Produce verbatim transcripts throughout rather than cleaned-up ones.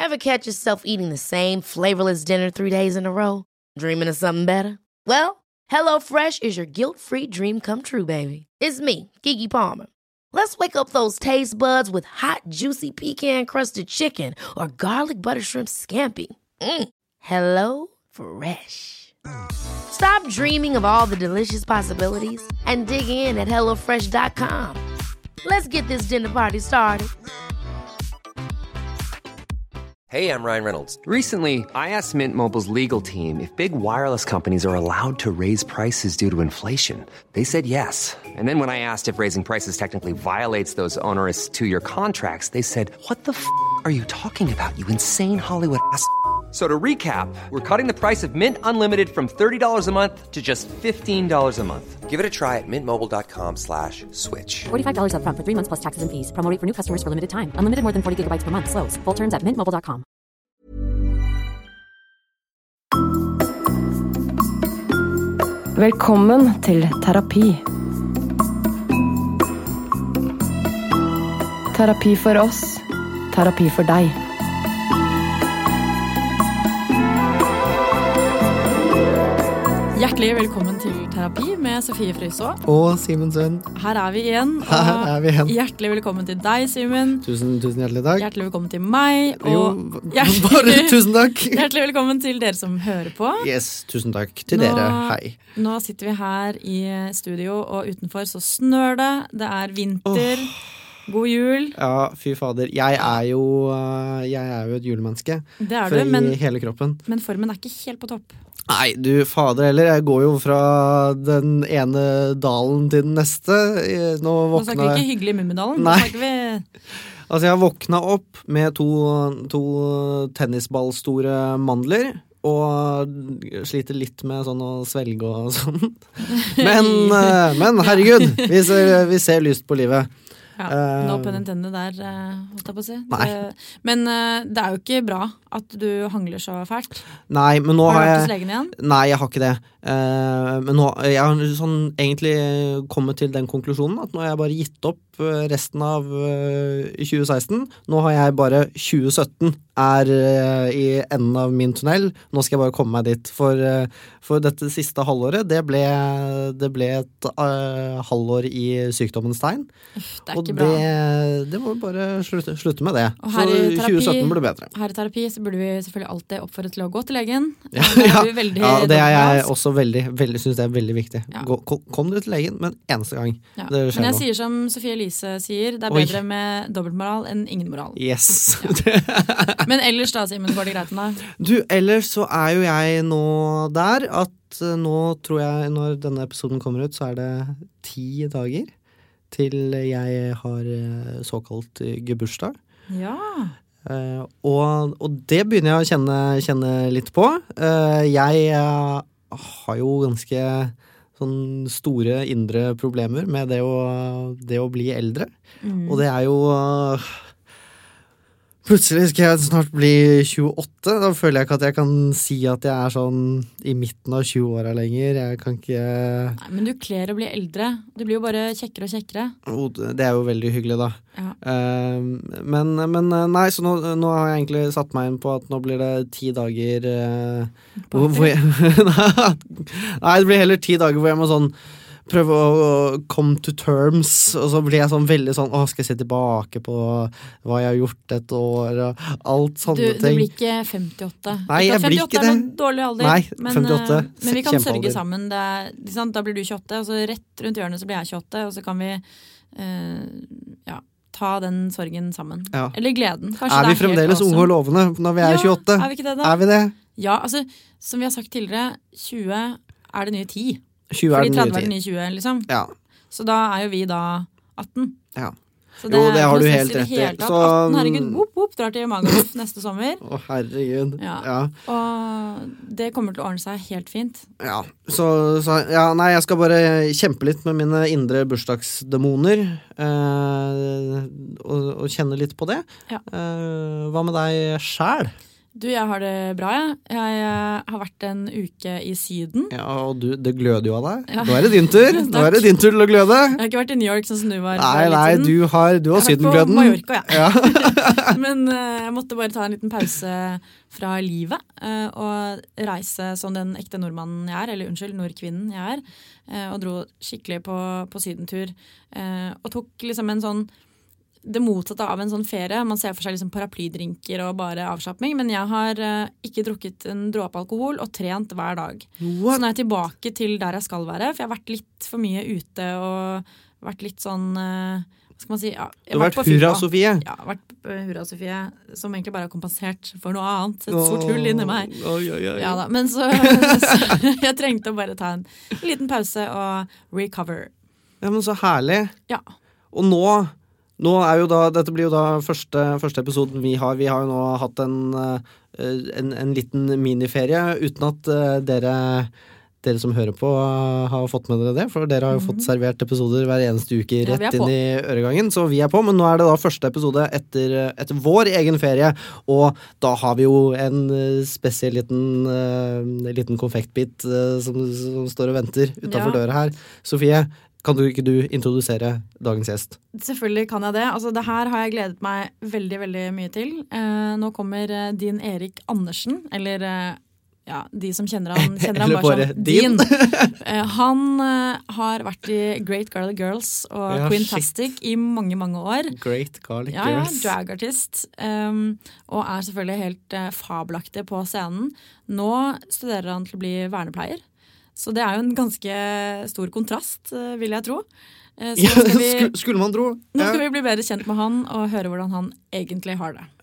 Ever catch yourself eating the same flavorless dinner three days in a row? Dreaming of something better? Well, HelloFresh is your guilt-free dream come true, baby. It's me, Keke Palmer. Let's wake up those taste buds with hot, juicy pecan-crusted chicken or garlic butter shrimp scampi. Mm. Hello Fresh. Stop dreaming of all the delicious possibilities and dig in at hello fresh dot com. Let's get this dinner party started. Hey, I'm Ryan Reynolds. Recently, I asked Mint Mobile's legal team if big wireless companies are allowed to raise prices due to inflation. They said yes. And then when I asked if raising prices technically violates those onerous two-year contracts, they said, what the f*** are you talking about, you insane Hollywood ass f- So to recap, we're cutting the price of Mint Unlimited from thirty dollars a month to just fifteen dollars a month. Give it a try at mintmobile.com slash switch. forty-five dollars up front for three months plus taxes and fees. Promo rate for new customers for limited time. Unlimited more than forty gigabytes per month. Slows full terms at mint mobile dot com. Velkommen til terapi. Terapi for oss. Terapi for deg. Hjertelig velkommen til terapi med Sofie Frøyså. Og Simen Sønn. Her er vi igjen. Og Her er vi igjen. Hjertelig velkommen til deg, Simen. Tusen, tusen hjertelig takk. Hjertelig velkommen til meg. Og jo, hjertelig, bare tusen takk. Hjertelig velkommen til dere som hører på. Yes, tusen takk til nå, dere. Hei. Nå sitter vi her i studio, og utenfor så snør det. Det er vinter. Oh. God jul. Ja, fy fader. Jeg er jo, jeg er jo et julemenneske. Det er du, men, i hele kroppen. Men formen er ikke helt på topp. Nei, du fader heller. Jeg går jo fra den ene dalen til den neste. Nå, nå snakker vi ikke hyggelig i Mummedalen. Nå snakker vi... Altså, jeg våkna opp med to, to tennisballstore mandler. Og sliter litt med sånn å svelge og sånn. Men, men herregud, vi ser, vi ser lyst på livet. Ja, nå på den tenne der, holdt jeg på å si. Nei. Det, men det er jo ikke bra at du hangler så fælt. Nei, men nå har, har jeg... Har du vært hos legen igjen? Nei, jeg har ikke det. Uh, men nå, jeg har sånn egentlig kommet til den konklusjonen at nå har jeg bare gitt opp resten av uh, tjue seksten. Nå har jeg bare tjue sytten er uh, i enden av min tunnel. Nå skal jeg bare komme meg dit. For, uh, for dette siste halvåret, det ble, det ble et uh, halvår i sykdommens tegn. Uff, det er og ikke bra. Det, det må bare slutte, slutte med det. Så terapi, tjue sytten burde bedre. Her i terapi så burde vi selvfølgelig alltid oppfordre til å gå til legen. Ja, det er, ja, veldig ja, det er jeg også veldig, veldig synes det er veldig viktig. Ja. Gå, kom, kom dere til legen, men eneste gang. Ja. Det skjer men jeg noe. sier som Sofie Elise sier, det er Oi. bedre med dobbeltmoral enn ingen moral. Yes. Ja. Men ellers da, Simen, går det greit med deg? Du, ellers så er jo jeg nå der at nå tror jeg, når denne episoden kommer ut, så er det ti dager til jeg har såkalt gebursdag. Ja. Uh, og, og det begynner jeg å kjenne, kjenne litt på. Uh, jeg uh, har jo ganske sånn store indre problemer med det å, det å bli eldre. Mm. Og det er jo uh, plutselig skal jeg snart bli tjueåtte. Da føler jeg ikke at jeg kan si at jeg er sånn i midten av tjue-åra lenger. Jeg kan ikke... Nei, men du kler å bli eldre. Du blir jo bare kjekkere og kjekkere. Oh, det er jo veldig hyggelig da. Ja. Uh, men, men nei, så nå, nå har jeg egentlig satt meg inn på at nå blir det ti dager uh, hvor, hvor jeg, Nei, det blir heller ti dager hvor jeg må sånn prøve å come to terms, og så blir jeg sånn veldig sånn, åh, skal jeg se tilbake på hva jeg har gjort et år, og alt sånne du, ting. Du blir ikke femtiåtte. Nei, jeg blir ikke det. femtiåtte er noen dårlig alder. Nei, men, femtiåtte, men vi kan kjempealder. sørge sammen. Det er, da blir du tjueåtte, og så rett rundt hjørnet så blir jeg tjueåtte, og så kan vi uh, ja, ta den sorgen sammen. Ja. Eller gleden. Kanskje er vi fremdeles unge og lovende når vi er ja, tjueåtte? Er vi ikke det da? Er vi det? Ja, altså, som vi har sagt tidligere, tjue er det nye ti. tjue Fordi er tretti er det nye tjue, liksom. Ja. Så da er jo vi da atten. Ja. Så det, jo, det har du helt rett i. Så... atten, herregud, whoop, whoop, drar til Magaluf neste sommer. Å, herregud. Ja. Ja. Og det kommer til å ordne seg helt fint. Ja, så, så ja, nei, jeg skal bare kjempe litt med mine indre bursdagsdemoner, eh, og, og kjenne litt på det. Ja. Eh, hva med deg selv? Du, jeg har det bra, jeg. Jeg har vært en uke i Syden. Ja, og du, det gløder jo av deg. Ja. Nå er det din tur. Nå er det din tur til å gløde. Jeg har ikke vært i New York sånn som du var. Nei, nei, du har, du har Sydengløden. Jeg har vært på Mallorca, ja. ja. Men uh, jeg måtte bare ta en liten pause fra livet uh, og reise som den ekte nordmannen jeg er, eller unnskyld, nordkvinnen jeg er, uh, og dro skikkelig på, på sydentur. Uh, og tok liksom en sånn det motsatte av en sånn ferie. Man ser for seg liksom paraplydrinker og bare avslapping, men jeg har uh, ikke drukket en dråpe alkohol og trent hver dag. What? Så nå er jeg tilbake til der jeg skal være, for jeg har vært litt for mye ute og vært litt sånn, uh, hva skal man si? Ja, du har vært, vært Hurra Sofie? Ja, vært uh, Hurra Sofie, som egentlig bare har kompensert for noe annet. Et sort hull inni meg. Oh, oh, oh, oh. Ja da, men så, så jeg trengte å bare ta en liten pause og recover. Ja, men så herlig. Ja. Og nå Nå er jo da, dette blir jo da første, første episoden vi har. Vi har jo nå hatt en, en, en liten miniferie, uten at dere, dere som hører på har fått med dere det, for dere har jo fått servert episoder hver eneste uke rett ja, inn i øregangen, så vi er på, men nå er det da første episode etter, etter vår egen ferie, og da har vi jo en spesiell liten, uh, liten konfektbit uh, som, som står og venter utenfor ja. Døra her. Sofie, kan du ikke du introdusere dagens gjest? Selvfølgelig kan jeg det. Altså, det her har jeg gledet meg veldig, veldig mye til. Eh, nå kommer eh, din Erik Andersen, eller eh, ja, de som kjenner han, kjenner han bare som din. eh, han eh, har vært i Great Garlic Girls og ja, Queentastic shit. I mange, mange år. Great Garlic ja, Girls. Ja, dragartist. Um, og er selvfølgelig helt eh, fabelaktig på scenen. Nå studerer han til å bli vernepleier. Så det er jo en ganske stor kontrast, vil jeg tro. Så ja, vi, skulle man tro. Nå skal ja. Vi bli bedre kjent med han og høre hvordan han egentlig har det.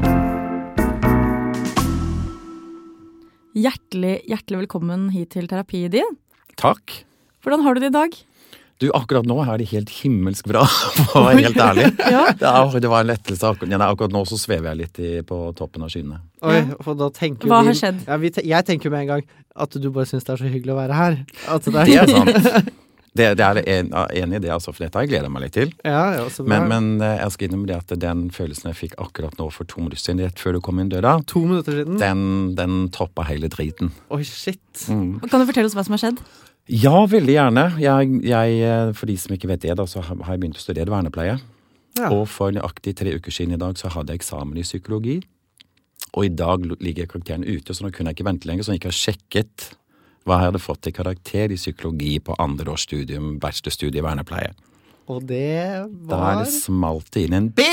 Hjertelig, hjertelig velkommen hit til Terapi din. Takk. Hvordan har du det i dag? Du, akkurat nå er det helt himmelsk bra, for å være helt ærlig. ja. det, er, det var en lettelse. Akkurat, akkurat nå så svever jeg litt i, på toppen av skyene. Oi, for da tenker Hva vi, har skjedd? Ja, vi, jeg tenker jo med en gang at du bare synes det er så hyggelig å være her. At det, er det er sant. Det, det er en, enig i det, altså, for dette har jeg gledet meg litt til. Ja, ja, så bra. Men, men jeg skal innom det at den følelsen jeg fikk akkurat nå for to minutter siden, rett før du kom inn døra, to minutter siden? Den, den topper hele driten. Oi, shit. Mm. Kan du fortelle oss hva som har skjedd? Ja, veldig gjerne. Jeg, jeg, for de som ikke vet det, da, så har jeg begynt å studere vernepleie. Ja. Og for nøyaktig tre uker siden i dag så hadde jeg eksamen i psykologi. Og i dag ligger karakteren ute, så nå kunne jeg ikke vente lenger, så jeg ikke har sjekket hva jeg hadde fått til karakter i psykologi på andre års studium, verste studie i vernepleie. Og det var... Der smalt det inn en B!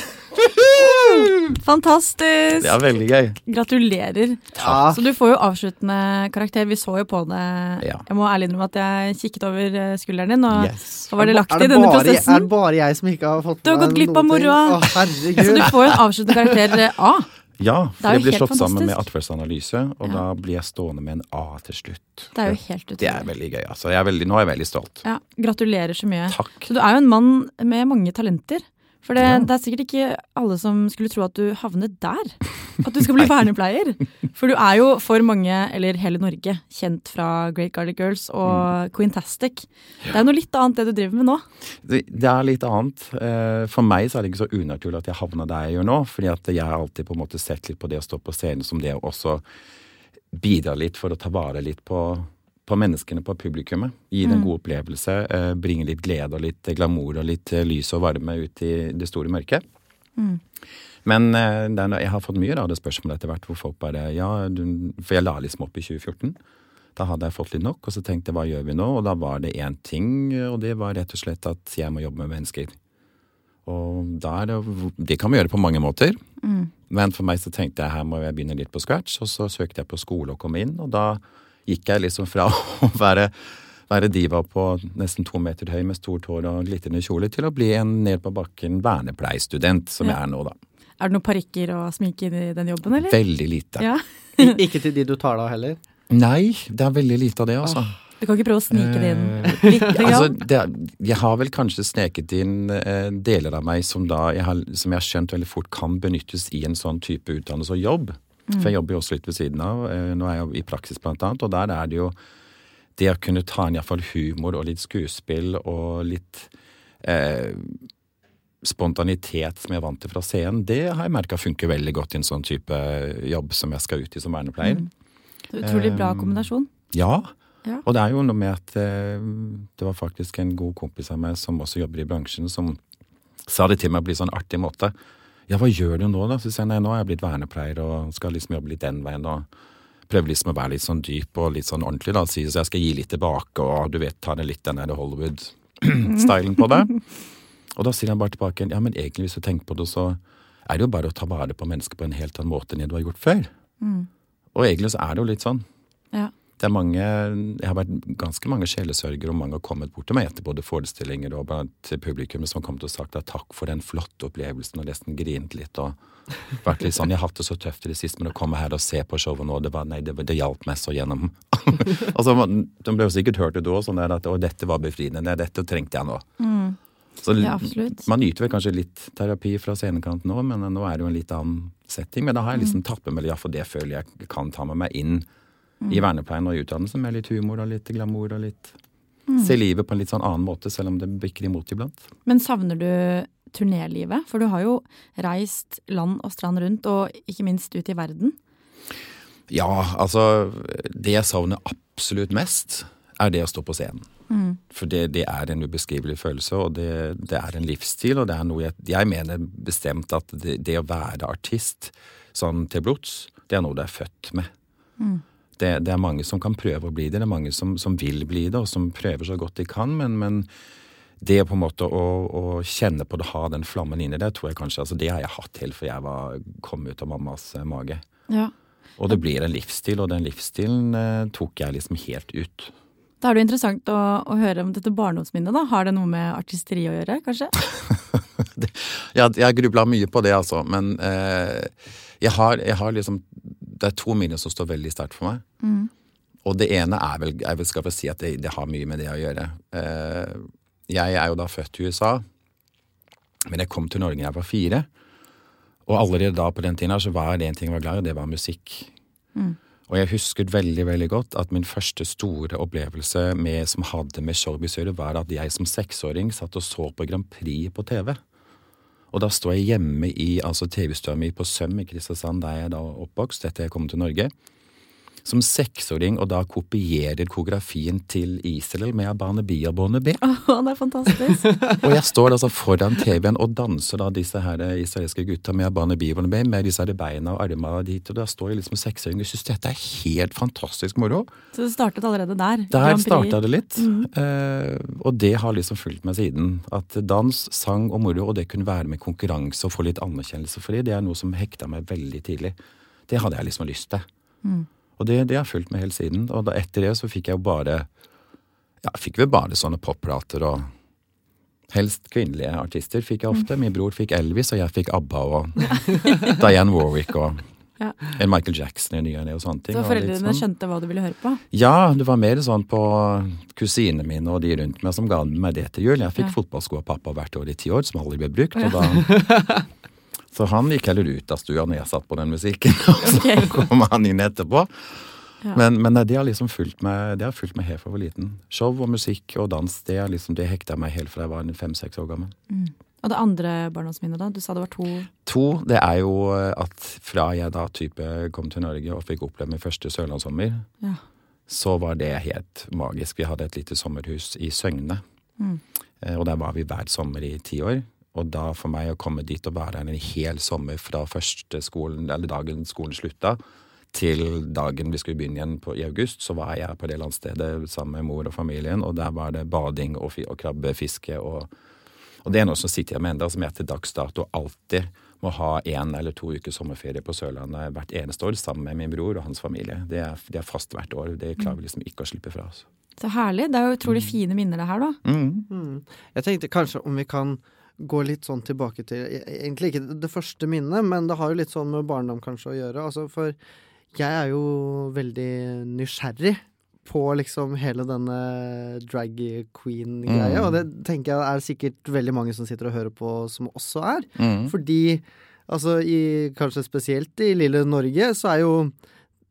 Fantastisk! Det er veldig gøy. Gratulerer. Ja. Så du får jo avsluttende karakter. Vi så jo på det. Ja. Jeg må ærlig innrømme at jeg kikket over skulderen din, og yes. hva var det lagt i denne prosessen? Er det bare jeg som ikke har fått Du har gått glipp av moroa. Å, herregud. Så du får jo en avsluttende karakter A. Ja, for det, det blir slått fantastisk. Sammen med atferdsanalyse, og ja. Da blir jeg stående med en A til slutt. Det er jo helt utrolig. Det er veldig gøy, altså. Jeg er veldig, nå er jeg veldig stolt. Ja, gratulerer så mye. Takk. Så du er jo en mann med mange talenter. For det, ja. Det er sikkert ikke alle som skulle tro at du havnet der. At du skal bli vernepleier. For du er jo for mange, eller hele Norge, kjent fra Great Garlic Girls og mm. Queentastic. Det er jo noe litt annet det du driver med nå. Det, det er litt annet. For meg så er det ikke så unaturlig at jeg havner der jeg gjør nå. Fordi at jeg har alltid på en måte sett litt på det å stå på scenen som det å også bidra litt for å ta vare litt på på menneskene, på publikummet. Gi det en god opplevelse, eh, bringe litt glede og litt glamour og litt eh, lys og varme ut i det store mørket. Mm. Men eh, der, jeg har fått mye av det spørsmålet etter hvert, hvor folk bare, ja, du, for jeg la liksom opp i tjue fjorten. Da hadde jeg fått litt nok, og så tenkte jeg, hva gjør vi nå? Og da var det en ting, og det var rett og slett at jeg må jobbe med mennesker. Og da er det, det kan vi gjøre på mange måter. Mm. Men for meg så tenkte jeg, her må jeg begynne litt på scratch, og så søkte jeg på skole og kom inn, og da gikk jeg liksom fra å være, være diva på nesten to meter høy med stort hår og glittende kjole til å bli en ned på bakken vernepleiestudent, som ja. Jeg er nå da. Er det noen parikker og sminke i den jobben, eller? Veldig lite. Ja. Ikke til de du tar da heller? Nei, det er veldig lite av det, altså. Du kan ikke prøve å snike det inn litt? Altså, det, jeg har vel kanskje sneket inn eh, deler av meg som da, jeg har, som jeg har skjønt veldig fort kan benyttes i en sånn type utdannelse og jobb. For jeg jobber jo også litt ved siden av. Nå er jeg jo i praksis blant annet, og der er det jo det å kunne ta inn i hvert fall humor og litt skuespill og litt eh, spontanitet som jeg er vant til fra scenen, det har jeg merket funker veldig godt i en sånn type jobb som jeg skal ut i som vernepleier. Mm. Utrolig bra kombinasjon. Ja, ja. Og det er jo noe med at eh, det var faktisk en god kompis av meg som også jobber i bransjen, som sa det til meg på en sånn artig måte. Ja, hva gjør du nå da? Så sier jeg, nei, nå er jeg blitt vernepleier og skal liksom jobbe litt den veien og prøve liksom å være litt sånn dyp og litt sånn ordentlig da. Så jeg skal gi litt tilbake og du vet, ta det litt den der Hollywood-stylen på det. Og da sier han bare tilbake, ja, men egentlig hvis du tenker på det, så er det jo bare å ta vare på mennesker på en helt annen måte enn det du har gjort før. Mm. Og egentlig så er det jo litt sånn. Ja. Det er mange, jeg har vært ganske mange sjelesørger, og mange har kommet bort til meg etter både forestillinger og til publikum som har kommet og sagt at takk for den flotte opplevelsen, og nesten grint litt, og vært litt sånn, jeg har hatt det så tøft i det siste, men å komme her og se på showet nå, det var, nei, det, det hjalp meg så gjennom. Altså, de ble jo sikkert hørt det da, sånn der at, å, dette var befriende, nei, dette trengte jeg nå. Mm. Så ja, man nyter vel kanskje litt terapi fra scenekanten nå, men nå er det jo en litt annen setting, men da har jeg liksom tappet meg, ja, for det føler jeg kan ta med meg inn mm. i vernepleien og utdannelse med litt humor og litt glamour og litt mm. se livet på en litt sånn annen måte, selv om det bikker imot iblant. Men savner du turnélivet? For du har jo reist land og strand rundt, og ikke minst ut i verden. Ja, altså, det jeg savner absolutt mest er det å stå på scenen. Mm. For det, det er en ubeskrivelig følelse, og det, det er en livsstil, og det er noe jeg, jeg mener bestemt at det, det å være artist sånn til blods, det er noe du er født med. Mm. Det, det er mange som kan prøve å bli det, det er mange som, som vil bli det, og som prøver så godt de kan, men, men det på en måte å, å kjenne på det, ha den flammen inni det, tror jeg kanskje, altså det har jeg hatt til, for jeg var, kom ut av mammas eh, mage. Ja. Og det blir en livsstil, og den livsstilen eh, tok jeg liksom helt ut. Da er det interessant å, å høre om dette barndomsminnet da. Har det noe med artisteri å gjøre, kanskje? det, jeg, jeg grubler mye på det, altså. Men eh, jeg, har, jeg har liksom, det er to minner som står veldig sterkt for meg. Mm. Og det ene er vel, jeg vil skal vel si at det, det har mye med det å gjøre. Eh, jeg er jo da født i U S A, men jeg kom til Norge da jeg var fire. Og allerede da på den tiden her, så var det en ting jeg var glad i, og det var musikk. Mm. Og jeg husker veldig, veldig godt at min første store opplevelse med, som hadde med showbiz å gjøre, var at jeg som seksåring satt og så på Grand Prix på T V. Og da står jeg hjemme i altså T V-stua mi på Søm i Kristiansand, der jeg da oppvokst etter jeg kom til Norge, som seksåring, og da kopierer koreografien til Israel med Abane Bia Bone B. Åh, oh, det er fantastisk. Og jeg står altså foran T V-en og danser da disse her israelske gutta med Abane Bia Bone B, med disse her beina og armene dit, og da står jeg liksom seksåring og synes dette er helt fantastisk moro. Så det startet allerede der? Der startet det litt, mm. uh, og det har liksom fulgt meg siden. At dans, sang og moro, og det kunne være med konkurranse og få litt anerkjennelse for det, det er noe som hekta meg veldig tidlig. Det hadde jeg liksom lyst til. Mm. Og det, det har fulgt meg helt siden. Og da etter det så fikk jeg jo bare, ja, fikk vi bare sånne popprater og helst kvinnelige artister fikk jeg ofte. Min bror fikk Elvis, og jeg fikk ABBA og Diane Warwick og ja. Michael Jackson i nyene og sånne ting. Så foreldrene sånn. Skjønte hva du ville høre på? Ja, det var mer sånn på kusinene mine og de rundt meg som ga meg det til jul. Jeg fikk ja. fotballsko av pappa hvert år i ti år, som aldri ble brukt, og da... Så han gikk heller ut av stua når jeg satt på den musikken, og så okay. kom han inn etterpå. Ja. Men, men det har liksom fulgt meg, det har fulgt meg helt fra jeg var liten. Show og musikk og dans, det, er liksom, det hekta meg helt fra jeg var fem-seks år gammel. Mm. Og det andre barndomsminnet da? Du sa det var to? To, det er jo at fra jeg da type kom til Norge og fikk oppleve min første sørlandssommer, ja. så var det helt magisk. Vi hadde et lite sommerhus i Søgne, mm. og der var vi hver sommer i ti år. Og da for meg å komme dit og være en hel sommer fra første skolen, eller dagen skolen slutta, til dagen vi skulle begynne igjen på, i august, så var jeg på det landstedet sammen med mor og familien, og der var det bading og, og krabbefiske, og, og det er noe som sitter jeg med enda, som jeg til dags dato alltid må ha en eller to uker sommerferie på Sørlandet hvert eneste år, sammen med min bror og hans familie. Det er, det er fast hvert år, det klarer vi liksom ikke å slippe fra oss. Så herlig, det er jo utrolig mm. fine minner det her da. Mm. Mm. Jeg tenkte kanskje om vi kan gå litt sånn tilbake til, egentlig ikke det første minnet, men det har jo litt sånn med barndom kanskje å gjøre, altså for jeg er jo veldig nysgjerrig på liksom hele denne drag queen-greia, mm. og det tenker jeg er sikkert veldig mange som sitter og hører på som også er, mm. fordi altså i, kanskje spesielt i lille Norge, så er jo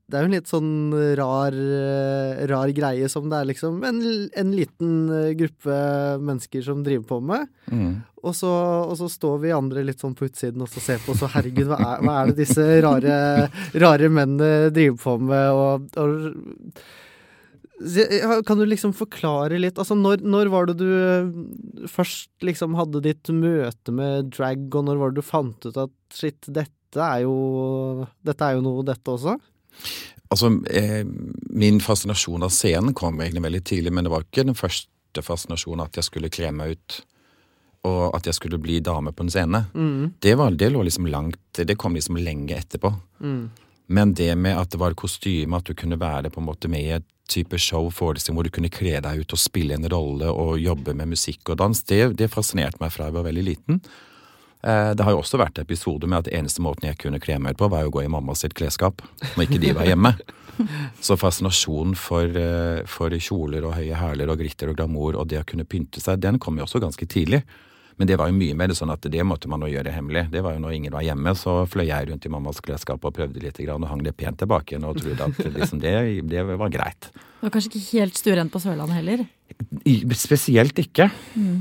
det er jo en litt sånn rar, rar greie som det er liksom en, en liten gruppe mennesker som driver på med. Mm. Og, så, og så står vi andre litt sånn på utsiden og så ser på, så herregud, hva er, hva er det disse rare, rare mennene driver på med? Og, og kan du liksom forklare litt, altså når, når var det du først liksom hadde ditt møte med drag, og når var det du fant ut at shit, dette er jo, dette er jo noe, dette også? Altså, eh, min fascinasjon av scenen kom egentlig veldig tidlig, men det var ikke den første fascinasjonen at jeg skulle kle meg ut, og at jeg skulle bli dame på en scene. Mm. Det, var, det lå liksom langt, det kom liksom lenge etterpå. Mm. Men det med at det var kostyme, at du kunne være på en måte med i et type show, forestilling, hvor du kunne kle deg ut og spille en rolle og jobbe med musikk og dans, det, det fascinerte meg fra jeg var veldig liten. Det har jo også vært episoder med at det eneste måten jeg kunne kle meg ut på var å gå i mammas sitt klesskap, når ikke de var hjemme. Så fascinasjonen for, for kjoler og høye hæler og glitter og glamour og det å kunne pynte seg, den kom jo også ganske tidlig. Men det var jo mye mer sånn at det måtte man jo gjøre hemmelig. Det var jo når ingen var hjemme, så fløy jeg rundt i mammas klesskap og prøvde litt grann og hang det pent tilbake igjen og trodde at liksom det, det var greit. Det var kanskje ikke helt stuerent på Sørlandet heller? Spesielt ikke. Mm.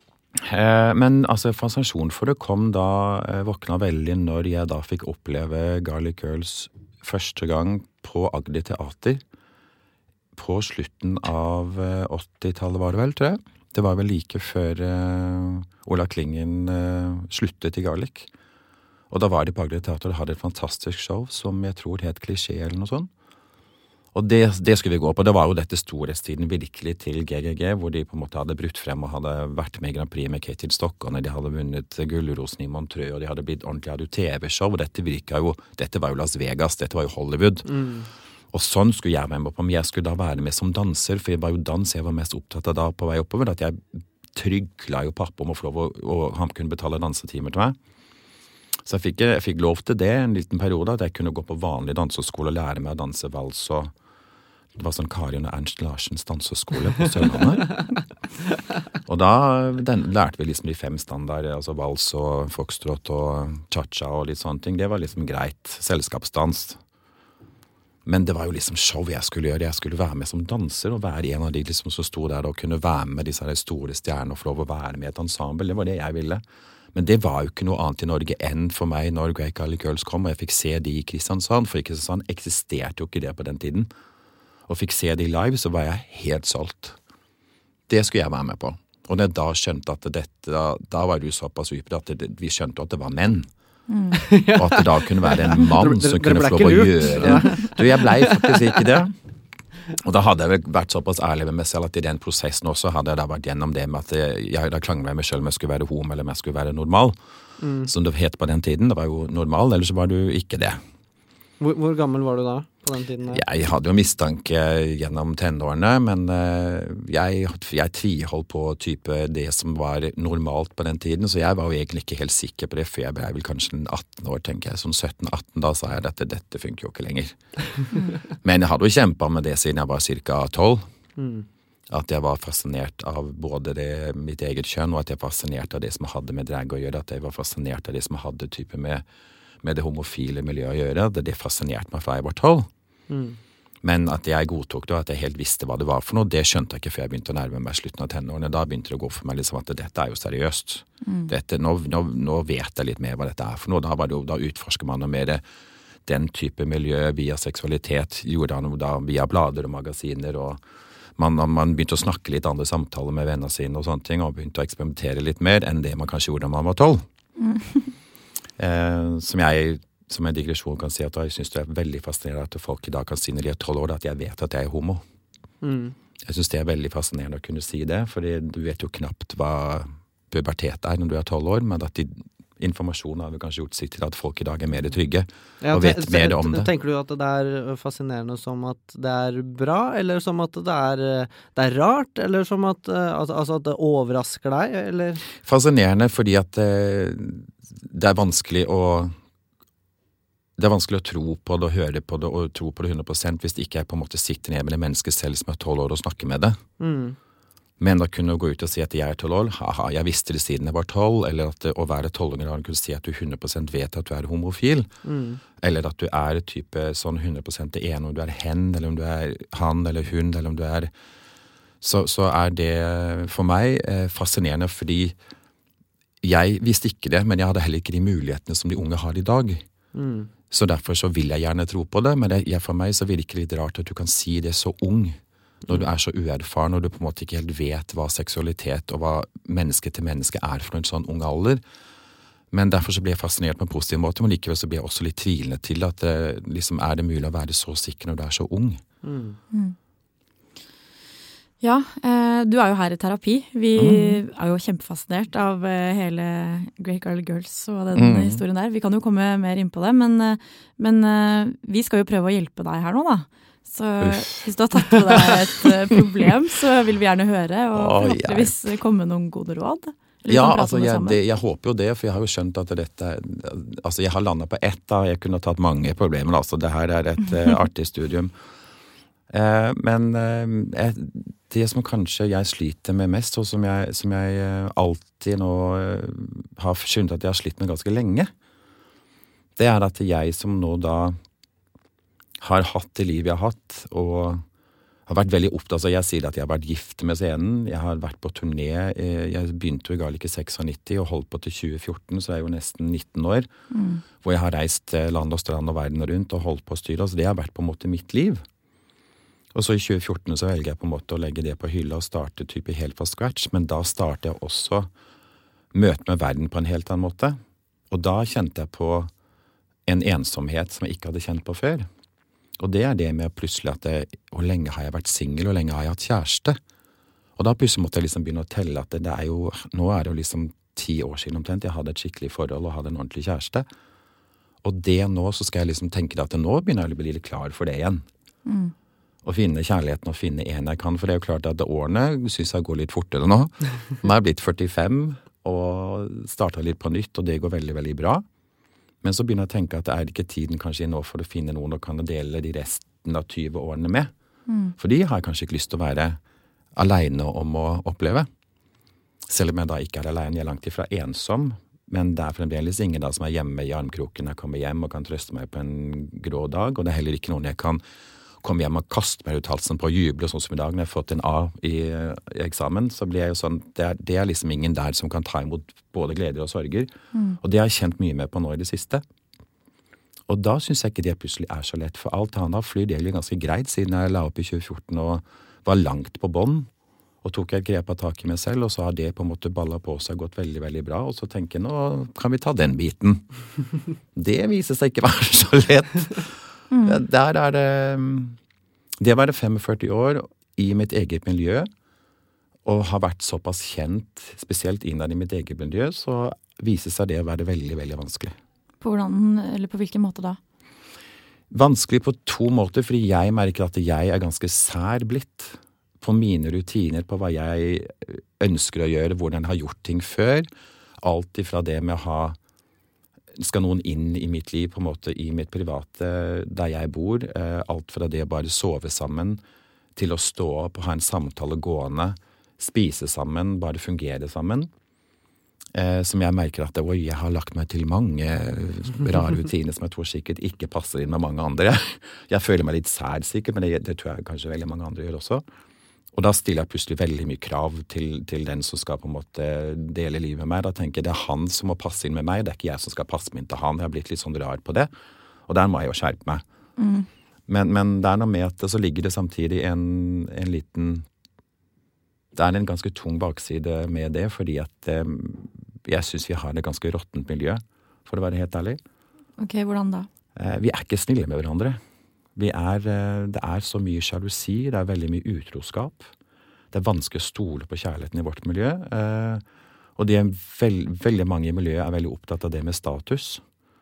Men altså, fascinasjonen for det kom da eh, våkna veldig når jeg da fikk oppleve Garlic Girls første gang på Agder Teater på slutten av eh, åttitallet var det vel, tror jeg. Det var vel like før eh, Ola Klingen eh, sluttet i Garlic. Og da var de på Agder Teater og hadde et fantastisk show som jeg tror het Klisjé eller noe sånt. Og det, det skulle vi gå på. Det var jo dette storhetstiden virkelig til G G G, hvor de på en måte hadde brutt frem og hadde vært med i Grand Prix med Ketil Stokkan, og de hadde vunnet Gullrosen i Montreux, og de hadde blitt ordentlig, hadde jo T V-show, og dette virket jo, dette var jo Las Vegas, dette var jo Hollywood. Mm. Og sånn skulle jeg være med på, men jeg skulle da være med som danser, for jeg var jo dans, jeg var mest opptatt av da på vei oppover, at jeg trygla jo pappa om å få lov, og, og han kunne betale dansetimer til meg. Så jeg fikk, jeg fikk lov til det en liten periode, at jeg kunne gå på vanlig danseskole og lære meg å danse vals og det var sånn Karin og Ernst Larsens danseskole på Sørlandet. Og da den, lærte vi liksom de fem standarder, altså vals og foxtrot og cha-cha og litt sånne ting. Det var liksom greit, selskapsdans. Men det var jo liksom show jeg skulle gjøre. Jeg skulle være med som danser og være en av de liksom som sto der og kunne være med disse store stjernene og få lov å være med et ensemble. Det var det jeg ville. Men det var jo ikke noe annet i Norge enn for meg når Great Garlic Girls kom, og jeg fikk se de i Kristiansand, for i Kristiansand eksisterte jo ikke det på den tiden. Og fikk se de live, så var jeg helt solgt. Det skulle jeg være med på. Og når jeg da skjønte at dette, da, da var det jo såpass utbredt at det, vi skjønte at det var menn. Mm. Og at det da kunne være en mann som det, kunne få lov å gjøre. Du, jeg ble faktisk ikke det. Og da hadde jeg vel vært såpass ærlig med meg selv at i den prosessen også hadde jeg da vært gjennom det med at jeg, jeg da klanglet meg selv om jeg skulle være homo eller om jeg skulle være normal. Mm. Som det het på den tiden. Det var jo normal, eller så var du ikke det. Hvor, hvor gammel var du da på den tiden? Der? Jeg hadde jo mistanke gjennom tenårene, men jeg, jeg tviholdt på type det som var normalt på den tiden, så jeg var jo egentlig ikke helt sikker på det, for jeg ble vel kanskje atten år, tenker jeg, sånn sytten atten, da sa jeg at dette, dette funker jo ikke lenger. Men jeg hadde jo kjempet med det siden jeg var cirka tolv, mm. at jeg var fascinert av både det, mitt eget kjønn, og at jeg var fascinert av det som hadde med drag å gjøre, at jeg var fascinert av det som hadde type med med det homofile miljøet å gjøre, det, det fascinerte meg fra jeg var tolv. Mm. Men at jeg godtok det, og at jeg helt visste hva det var for noe, det skjønte jeg ikke før jeg begynte å nærme meg slutten av tenårene. Da begynte det å gå for meg liksom at dette er jo seriøst. Mm. Dette, nå, nå, nå vet jeg litt mer hva dette er for noe. Da, var det jo, da utforsker man noe mer den type miljø via seksualitet, gjorde han da via blader og magasiner, og man, man begynte å snakke litt andre samtaler med venner sine og sånne ting, og begynte å eksperimentere litt mer enn det man kanskje gjorde da man var tolv. Mm. Eh, som jeg, som en digresjon kan si at jeg synes det er veldig fascinerende at folk i dag kan si når de er tolv år at jeg vet at jeg er homo. Mm. Jeg synes det er veldig fascinerende å kunne si det, fordi du vet jo knapt hva pubertet er når du er tolv år, men at de, informasjonen har vel kanskje gjort sitt til at folk i dag er mer trygge ja, og vet mer om det. Tenker du at det er fascinerende som at det er bra, eller som at det er, det er rart, eller som at, altså at det overrasker deg, eller? Fascinerende fordi at det er vanskelig å det er vanskelig å tro på det og høre på det og tro på det hundre prosent hvis ikke jeg på en måte sitter ned med det mennesket selv som er tolv år og snakker med det. Mm. Men å kunne gå ut og si at jeg er tolv år, haha, jeg visste det siden jeg var tolv, eller at å være tolv år kunne si at du hundre prosent vet at du er homofil, mm. eller at du er type sånn hundre prosent det ene, om du er hen, eller om du er han eller hun, eller om du er, så, så er det for meg eh, fascinerende, fordi jeg visste ikke det, men jeg hadde heller ikke de mulighetene som de unge har i dag. Mm. Så derfor så vil jeg gjerne tro på det, men det, jeg, for meg så virker det litt rart at du kan si det så ung, når du er så uerfaren, når du på en måte ikke helt vet hva seksualitet og hva menneske til menneske er for en sånn ung alder. Men derfor så blir jeg fascinert på en positiv måte, men likevel så blir jeg også litt tvilende til at det, liksom, er det mulig å være så sikker når du er så ung? Mm. Mm. Ja, eh, du er jo her i terapi. Vi mm. er jo kjempefascinert av eh, hele Great Girl Girls og den mm. historien der. Vi kan jo komme mer inn på det, men, men eh, vi skal jo prøve å hjelpe deg her nå da. Så Uff. Hvis du har tatt på deg et uh, problem, så vil vi gjerne høre, og forhåpentligvis oh, komme noen gode råd. Ja, altså jeg, det, jeg håper jo det, for jeg har jo skjønt at dette, altså jeg har landet på ett da, jeg kunne ha tatt mange problemer, altså det her er et uh, artig studium. Uh, men uh, det som kanskje jeg sliter med mest, og som jeg, som jeg uh, alltid nå uh, har skjønt at jeg har slitt med ganske lenge, det er at jeg som nå da har hatt det liv jeg har hatt, og har vært veldig opptatt, altså jeg sier at jeg har vært gift med scenen, jeg har vært på turné, jeg begynte jo i Garlic i nittiseks og holdt på til tjue fjorten, så jeg er jo nesten nitten år, mm. hvor jeg har reist land og strand og verden rundt og holdt på å styre, altså det har vært på en måte mitt liv. Og så i tjue fjorten så velger jeg på en måte å legge det på hylla og starte type helt fra scratch, men da starter jeg også møte med verden på en helt annen måte, og da kjente jeg på en ensomhet som jeg ikke hadde kjent på før. Og det er det med plutselig at det, hvor lenge har jeg vært single, hvor lenge har jeg hatt kjæreste? Og da plutselig måtte jeg liksom begynne å telle at det, det er jo, nå er det jo liksom ti år siden omtrent, jeg hadde et skikkelig forhold og hadde en ordentlig kjæreste. Og det nå, så skal jeg liksom tenke at nå begynner jeg å bli litt klar for det igjen. Mm. Å finne kjærligheten og finne en jeg kan, for det er jo klart at årene synes jeg går litt fortere nå. Nå er jeg blitt førtifem og startet litt på nytt, og det går veldig, veldig bra. Men så begynner jeg å tenke at det er ikke tiden kanskje nå for å finne noen og kan dele de resten av tyve årene med. Mm. For de har jeg kanskje ikke lyst til å være alene om å oppleve. Selv om jeg da ikke er alene, jeg er langt ifra ensom, men det er fremdeles ingen da som er hjemme i armkroken når jeg kommer hjem og kan trøste meg på en grå dag, og det er heller ikke noen jeg kan komme hjem og kaste meg ut halsen på og juble, sånn som i dag når jeg har fått en A i, i eksamen, så blir jeg jo sånn, det er, det er liksom ingen der som kan ta imot både gleder og sorger. Mm. Og det har jeg kjent mye med på nå i det siste. Og da synes jeg ikke det plutselig er så lett, for alt annet flyr egentlig ganske greit, siden jeg la opp i tjue fjorten og var langt på bånd, og tok et grep av tak i meg selv, og så har det på en måte ballet på seg gått veldig, veldig bra, og så tenker jeg, nå kan vi ta den biten. Det viser seg ikke være så lett. Mm. Der er det, det var det femogførti år i mitt eget miljø, og har vært såpass kjent, spesielt innad i mitt eget miljø, så viser seg det å være veldig, veldig vanskelig. På hvordan, eller på hvilken måte da? Vanskelig på to måter, fordi jeg merker at jeg er ganske sær blitt på mine rutiner, på hva jeg ønsker å gjøre, hvordan jeg har gjort ting før. Alt ifra det med å ha, skal noen inn i mitt liv, på en måte i mitt private, der jeg bor, alt fra det å bare sove sammen, til å stå opp og ha en samtale gående, spise sammen, bare fungere sammen. Eh, som jeg merker at oi, jeg har lagt meg til mange rare rutiner som jeg tror sikkert ikke passer inn med mange andre. Jeg føler meg litt sær sikkert, men det, det tror jeg kanskje veldig mange andre gjør også. Og da stiller jeg plutselig veldig mye krav til, til den som skal på en måte dele livet med meg. Da tenker jeg det er han som må passe inn med meg, det er ikke jeg som skal passe meg inn til han. Jeg har blitt litt sånn rar på det, og der må jeg jo skjerpe meg. Mm. Men, men det er noe med at så ligger det samtidig en, en liten, det er en ganske tung bakside med det, fordi at eh, jeg synes vi har et ganske råttent miljø, for å være helt ærlig. Ok, hvordan da? Eh, vi er ikke snille med hverandre. Vi er, det er så mye sjalusi, det er veldig mye utroskap. Det er vanskelig å stole på kjærligheten i vårt miljø. Eh, og det er veld, veldig mange i miljøet er veldig opptatt av det med status.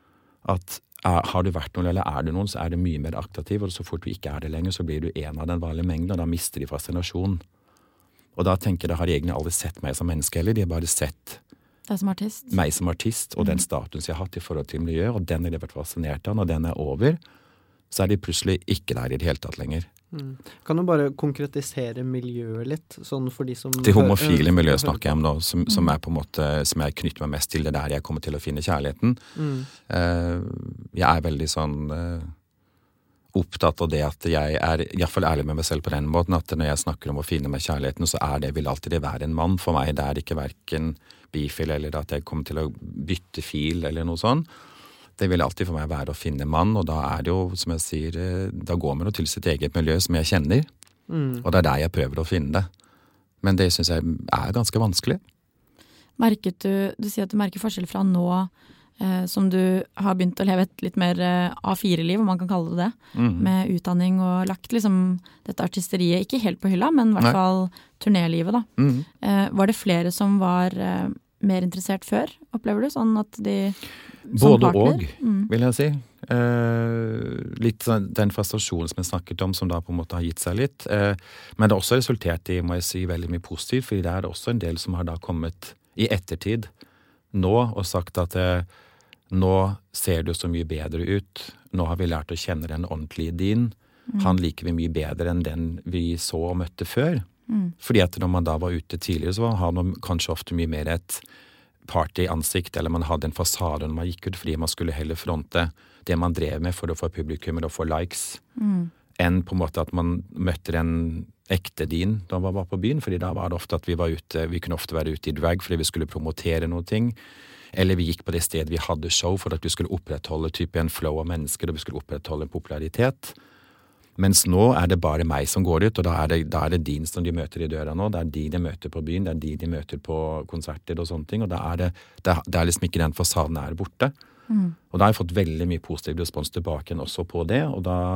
At er, har du vært noen, eller er du noen, så er det mye mer attraktiv, og så fort du ikke er det lenger, så blir du en av den vanlige mengden, og da mister de fascinasjon. Og da tenker jeg, da har de egentlig aldri sett meg som menneske heller, de har bare sett deg som artist. meg som artist, og mm. den status jeg har hatt i forhold til miljøet, og den er de vært fascinert av, når den er over, så er de plutselig ikke der i det hele tatt lenger. Mm. Kan du bare konkretisere miljøet litt, sånn for de som... Det homofile miljøet snakker jeg om nå, som, mm. som er på en måte, som jeg knytter meg mest til, det der jeg kommer til å finne kjærligheten. Mm. Uh, jeg er veldig sånn uh, opptatt av det at jeg er, i hvert fall ærlig med meg selv på den måten, at når jeg snakker om å finne meg kjærligheten, så er det, vil alltid det være en mann for meg. Det er ikke hverken bifil eller at jeg kommer til å bytte fil eller noe sånt. Det vil alltid for meg være å finne mann, og da er det jo, som jeg sier, da går man jo til sitt eget miljø som jeg kjenner, mm. og det er der jeg prøver å finne det. Men det synes jeg er ganske vanskelig. Merket du, du sier at du merker forskjell fra nå, eh, som du har begynt å leve et litt mer eh, A fire-liv, om man kan kalle det det, mm. med utdanning og lagt liksom dette artisteriet, ikke helt på hylla, men i hvert fall turnélivet da. Mm. Eh, var det flere som var eh, mer interessert før, opplever du? Sånn at de... Både og, mm. vil jeg si. Eh, litt den frustrasjonen som jeg snakket om, som da på en måte har gitt seg litt. Eh, men det har også resultert i, må jeg si, veldig mye positivt, fordi det er også en del som har da kommet i ettertid nå og sagt at eh, nå ser du så mye bedre ut. Nå har vi lært å kjenne den ordentlige din. Mm. Han liker vi mye bedre enn den vi så og møtte før. Mm. Fordi at når man da var ute tidligere, så har man kanskje ofte mye mer et party-ansikt, eller man hadde en fasade når man gikk ut, fordi man skulle heller fronte det man drev med for å få publikum og få likes, mm. enn på en måte at man møtte en ekte din da man var på byen, fordi da var det ofte at vi var ute, vi kunne ofte være ute i drag fordi vi skulle promotere noe ting, eller vi gikk på det stedet vi hadde show for at vi skulle opprettholde type en flow av mennesker, og vi skulle opprettholde en popularitet. Mens nå er det bare meg som går ut, og da er det, da er det din som de møter i døra nå, det er de de møter på byen, det er de de møter på konserter og sånne ting, og da er det, det, er, det er liksom ikke den fasaden er borte. Mm. Og da har jeg fått veldig mye positiv respons tilbake igjen også på det, og da,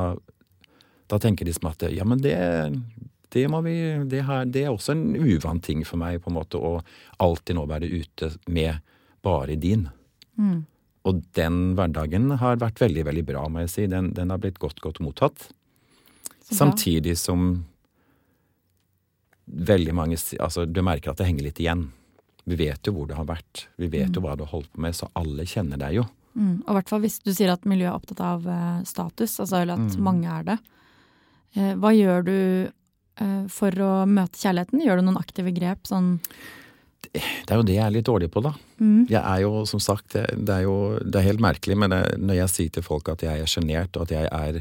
da tenker de som at, ja, men det, det må vi, det, her, det er også en uvant ting for meg på en måte, å alltid nå være ute med bare din. Mm. Og den hverdagen har vært veldig, veldig bra, må jeg si. Den, den har blitt godt, godt mottatt. Samtidig som veldig mange, altså du merker at det henger litt igjen. Vi vet jo hvor det har vært, vi vet mm. jo hva du har holdt på med, så alle kjenner deg jo. Mm. Og i hvert fall hvis du sier at miljøet er opptatt av uh, status, altså eller at mm. mange er det. Uh, hva gjør du uh, for å møte kjærligheten? Gjør du noen aktive grep? Sånn? Det, det er jo det jeg er litt dårlig på da. Mm. Jeg er jo, som sagt, det, det er jo det er helt merkelig, men det, når jeg sier til folk at jeg er genert, og at jeg er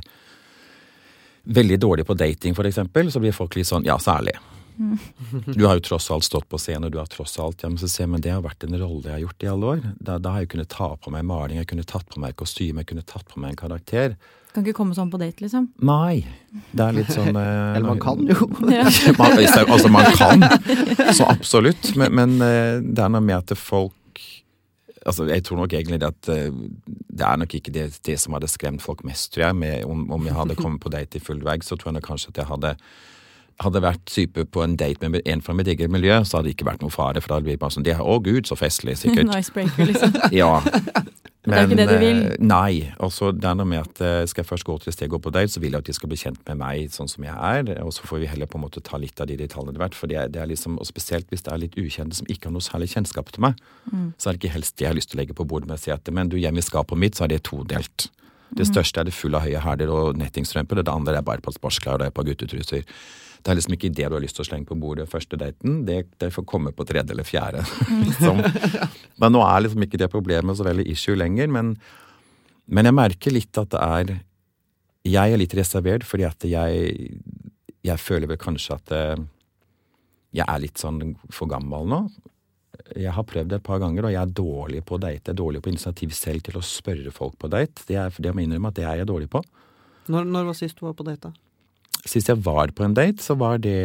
veldig dårlig på dating, for eksempel, så blir folk litt sånn, ja, særlig. Mm. Du har jo tross alt stått på scenen, og du har tross alt, ja, men så ser men det har vært en rolle jeg har gjort i alle år. Da, da har jeg kunnet ta på meg maling, jeg kunne tatt på meg kostyme, jeg kunne tatt på meg en karakter. Kan ikke komme sånn på date, liksom? Nei, det er litt sånn... Eh, Eller man kan jo. man, altså, man kan, så absolutt, men, men det er noe med at folk Altså, jeg tror nok egentlig at uh, det er nok ikke det, det som hadde skremt folk mest, tror jeg. Med, om, om jeg hadde kommet på date i full vegg, så tror jeg nok kanskje at jeg hadde, hadde vært type på en date med en fra mitt eget miljø, så hadde det ikke vært noe fare, for da hadde det blitt bare sånn, det er, å gud, så festlig, sikkert. Icebreaker, liksom. Ja. Men, det er ikke det du vil? Nei, og så det er noe med at skal jeg først gå til et sted og gå på date, så vil jeg at de skal bli kjent med meg sånn som jeg er, og så får vi heller på en måte ta litt av de detaljene det vært, for det er, det er liksom, og spesielt hvis det er litt ukjente som ikke har noe særlig kjennskap til meg, mm. så er det ikke helst det jeg har lyst til å legge på bordet med å si at, men du, hjemme i skapet mitt, så er det todelt. Det største er det full av høye herder og nettingstrømper, og det andre er bare på sportsklær og det er på guttetruser. Det er liksom ikke det du har lyst til å slenge på bordet første daten, det, det får komme på tredje eller fjerde. liksom. Men nå er liksom ikke det problemet så veldig issue lenger, men Men jeg merker litt at det er, jeg er litt reservert, fordi at jeg, jeg føler vel kanskje at jeg er litt sånn for gammel nå. Jeg har prøvd det et par ganger, og jeg er dårlig på date. Jeg er dårlig på initiativ selv til å spørre folk på date. Det er, det jeg må innrømme at det er jeg dårlig på. Når, når var sist du var på date da? Sist jeg var på en date, så var det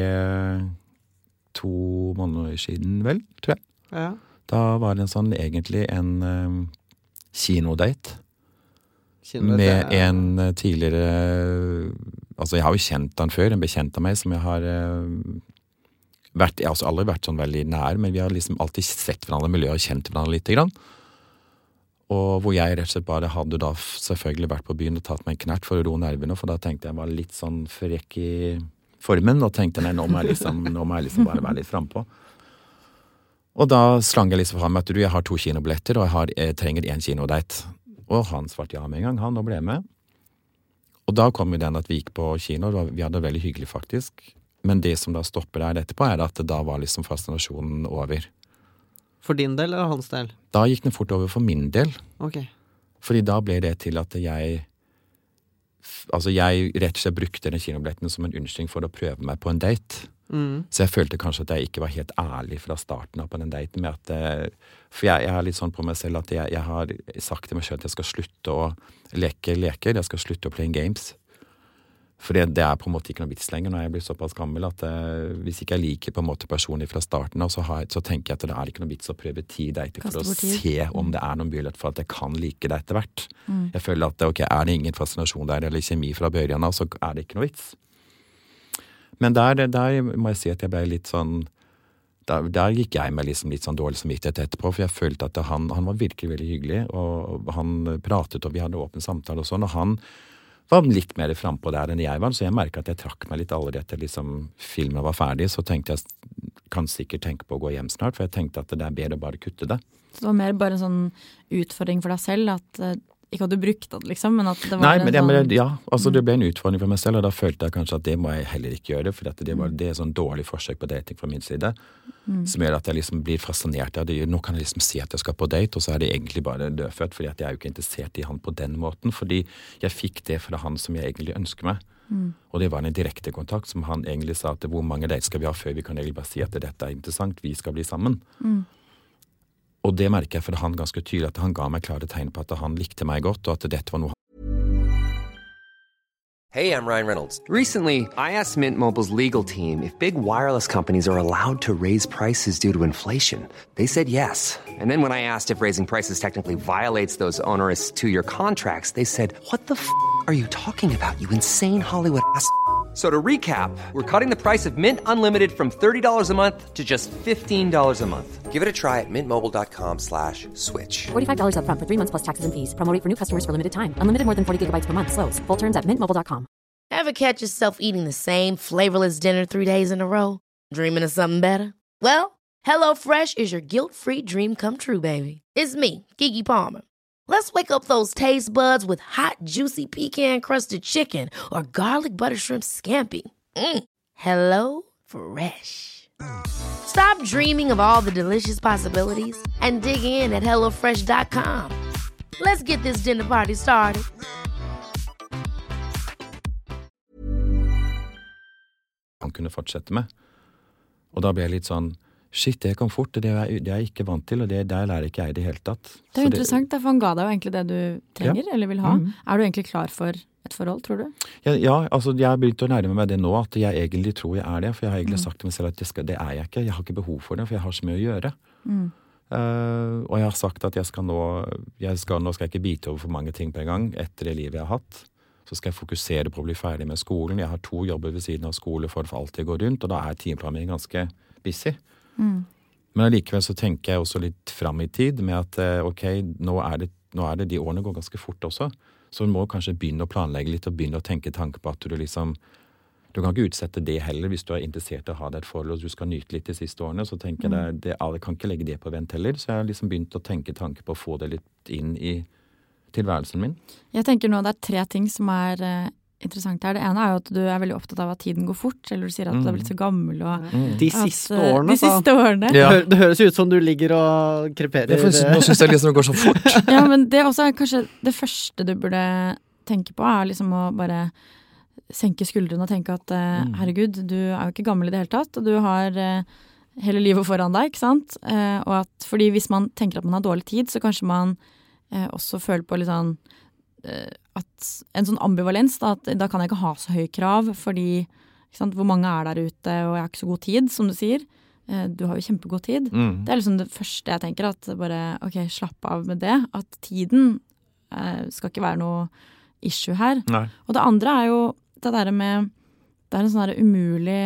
to måneder siden vel, tror jeg. Ja. Da var det en sånn, egentlig en um, kinodate. Med en tidligere, altså jeg har jo kjent han før, en bekjent av meg som jeg har vært, jeg har altså aldri vært sånn veldig nær, men vi har liksom alltid sett hverandre i miljøet og kjent hverandre litt grann. Og hvor jeg rett og slett bare hadde da selvfølgelig vært på byen og tatt meg en knert for å roe nervene, for da tenkte jeg var litt sånn frekk i formen, og tenkte nei, nå må jeg liksom, nå må jeg liksom bare være litt frempå. Og da slang jeg liksom fram at du, jeg har to kinobilletter, og jeg, har, jeg trenger en kinodate. Og han svarte ja med en gang, han og ble med. Og da kom jo den at vi gikk på kino, og vi hadde det veldig hyggelig faktisk. Men det som da stopper der etterpå, er at det da var liksom fascinasjonen over. For din del eller hans del? Da gikk den fort over for min del. Ok. Fordi da ble det til at jeg, altså jeg rett og slett brukte den kinobilletten som en unnskyldning for å prøve meg på en date. Mm. Så jeg følte kanskje at jeg ikke var helt ærlig fra starten av på den daten med at, for jeg, jeg er litt sånn på meg selv at jeg, jeg har sagt til meg selv at jeg skal slutte å leke leker, jeg skal slutte å play games. For det, det er på en måte ikke noe vits lenger når jeg blir såpass gammel at uh, hvis ikke jeg liker på en måte personlig fra starten av, så, har, så tenker jeg at det er ikke noe vits å prøve ti dater for å se om det er noen mulighet for at jeg kan like det etter hvert. Mm. Jeg føler at ok, er det ingen fascinasjon der eller kjemi fra børjen av, så er det ikke noe vits. Men der, der må jeg si at jeg ble litt sånn, der, der gikk jeg med liksom litt sånn dårlig samvittighet etterpå, for jeg følte at han, han var virkelig veldig hyggelig, og han pratet, og vi hadde åpen samtale og sånn, og han var litt mer frempå der enn jeg var, så jeg merket at jeg trakk meg litt allerede etter liksom filmen var ferdig, så tenkte jeg, kan sikkert tenke på å gå hjem snart, for jeg tenkte at det er bedre å bare kutte det. Så det var mer bare en sånn utfordring for deg selv, at ikke at du brukte det liksom, men at det var Nei, en men, det, sånn... men ja, altså det ble en utfordring for meg selv, og da følte jeg kanskje at det må jeg heller ikke gjøre, for det, var, det er sånn dårlig forsøk på dating fra min side, mm. som gjør at jeg liksom blir fascinert av det. Nå kan jeg liksom si at jeg skal på date, og så er det egentlig bare dødfødt, fordi at jeg er jo ikke interessert i han på den måten, fordi jeg fikk det fra han som jeg egentlig ønsker meg. Mm. Og det var en direkte kontakt som han egentlig sa at hvor mange dates skal vi ha før vi kan egentlig bare si at dette er interessant, vi skal bli sammen. Mm. Og det merker jeg for han ganske tydelig at han ga meg klare tegn på at han likte meg godt, og at dette var noe. Hey, I'm Ryan Reynolds. Recently, I asked Mint Mobile's legal team if big wireless companies are allowed to raise prices due to inflation. They said yes. And then when I asked if raising prices technically violates those onerous two-year contracts, they said, what the f*** are you talking about, you insane Hollywood ass f- So to recap, we're cutting the price of Mint Unlimited from thirty dollars a month to just fifteen dollars a month. Give it a try at mintmobile.com slash switch. forty-five dollars up front for three months plus taxes and fees. Promo rate for new customers for limited time. Unlimited more than forty gigabytes per month. Slows full terms at mint mobile dot com. Ever catch yourself eating the same flavorless dinner three days in a row? Dreaming of something better? Well, HelloFresh is your guilt-free dream come true, baby. It's me, Keke Palmer. Let's wake up those taste buds with hot, juicy pecan-crusted chicken or garlic butter shrimp scampi. Mm. Hello Fresh. Stop dreaming of all the delicious possibilities and dig in at hello fresh dot com. Let's get this dinner party started. Han kunne fortsette med. Og da ble jeg litt sånn, shit, det kom fort, det er, det er jeg ikke vant til, og det der lærer ikke jeg det helt tatt. Det er interessant, det, for han ga deg jo egentlig det du trenger, ja. Eller vil ha. Mm. Er du egentlig klar for et forhold, tror du? Ja, ja, altså jeg har begynt å nærme meg det nå, at jeg egentlig tror jeg er det, for jeg har egentlig mm. sagt til meg selv at det, skal, det er jeg ikke, jeg har ikke behov for det, for jeg har så mye å gjøre. Mm. Uh, og jeg har sagt at jeg skal nå, jeg skal, nå skal jeg ikke bite over for mange ting på en gang, etter det livet jeg har hatt. Så skal jeg fokusere på å bli ferdig med skolen. Jeg har to jobber ved siden av skole for å alltid gå rundt, og da er timeplanen min ganske busy. Mm. Men allikevel så tenker jeg også litt fram i tid med at ok, nå er, det, nå er det de årene går ganske fort også. Så du må kanskje begynne å planlegge litt og begynne å tenke tanke på at du liksom, du kan ikke utsette det heller hvis du er interessert i å ha det et forhold og du skal nyte litt de siste årene, så tenker jeg mm. det, det, alle kan ikke legge det på vent heller. Så jeg har liksom begynt å tenke tanke på å få det litt inn i tilværelsen min. Jeg tenker nå det er tre ting som er uh, interessant her. Det ene er jo at du er veldig opptatt av at tiden går fort, eller du sier at mm. du har blitt så gammel. Og mm. De siste at, årene, de siste årene. Ja. Det, det høres ut som du ligger og kreperer. Det føles, nå synes jeg liksom det går så fort. Ja, men det er også kanskje det første du burde tenke på, er liksom å bare senke skuldrene og tenke at uh, mm. herregud, du er jo ikke gammel i det hele tatt, og du har uh, hele livet foran deg, ikke sant? Uh, og at, fordi hvis man tenker at man har dårlig tid, så kanskje man Eh, også føler på litt sånn eh, at en sånn ambivalens da, at da kan jeg ikke ha så høye krav fordi, ikke sant, hvor mange er der ute og jeg har ikke så god tid, som du sier eh, du har jo kjempegod tid mm. det er liksom det første jeg tenker, at bare ok, slapp av med det, at tiden eh, skal ikke være noe issue her. Nei. Og det andre er jo det der med, det er en sånn der umulig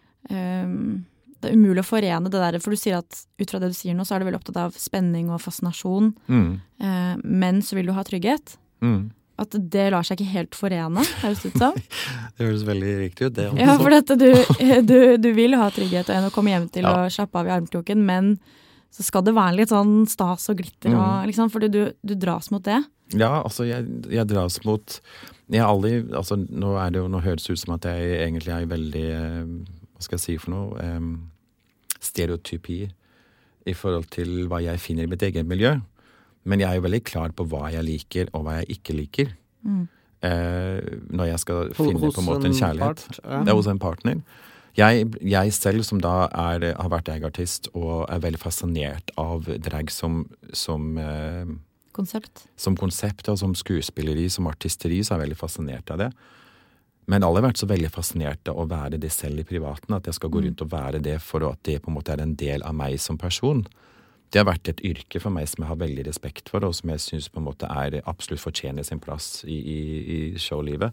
eh, det er umulig å forene det der, for du sier at ut fra det du sier nå, så er du veldig opptatt av spenning og fascinasjon, mm. eh, men så vil du ha trygghet. Mm. At det lar seg ikke helt forene, høres det ut som. Det høres veldig riktig ut, det. Ja, for dette, du, du, du vil ha trygghet og en å komme hjem til ja. Og slappe av i armkroken, men så skal det være litt sånn stas og glitter, og, liksom, fordi du, du dras mot det. Ja, altså jeg, jeg dras mot jeg har aldri, altså nå er det jo, nå høres det ut som at jeg egentlig er veldig, hva skal jeg si for noe, um, stereotypi i forhold til hva jeg finner i mitt eget miljø. Men jeg er jo veldig klar på hva jeg liker og hva jeg ikke liker. Mm. Eh, når jeg skal finne hos på en måte en kjærlighet. Part, ja. Det er hos en partner. Jeg, jeg selv som da er, har vært dragartist og er veldig fascinert av drag som, som eh, konsept. Som konsept og som skuespilleri, som artisteri, så er jeg veldig fascinert av det. Men alle har vært så veldig fascinert av å være det selv i privaten, at jeg skal gå rundt og være det for at det på en måte er en del av meg som person. Det har vært et yrke for meg som jeg har veldig respekt for, og som jeg synes på en måte er absolutt fortjener sin plass i, i, i showlivet.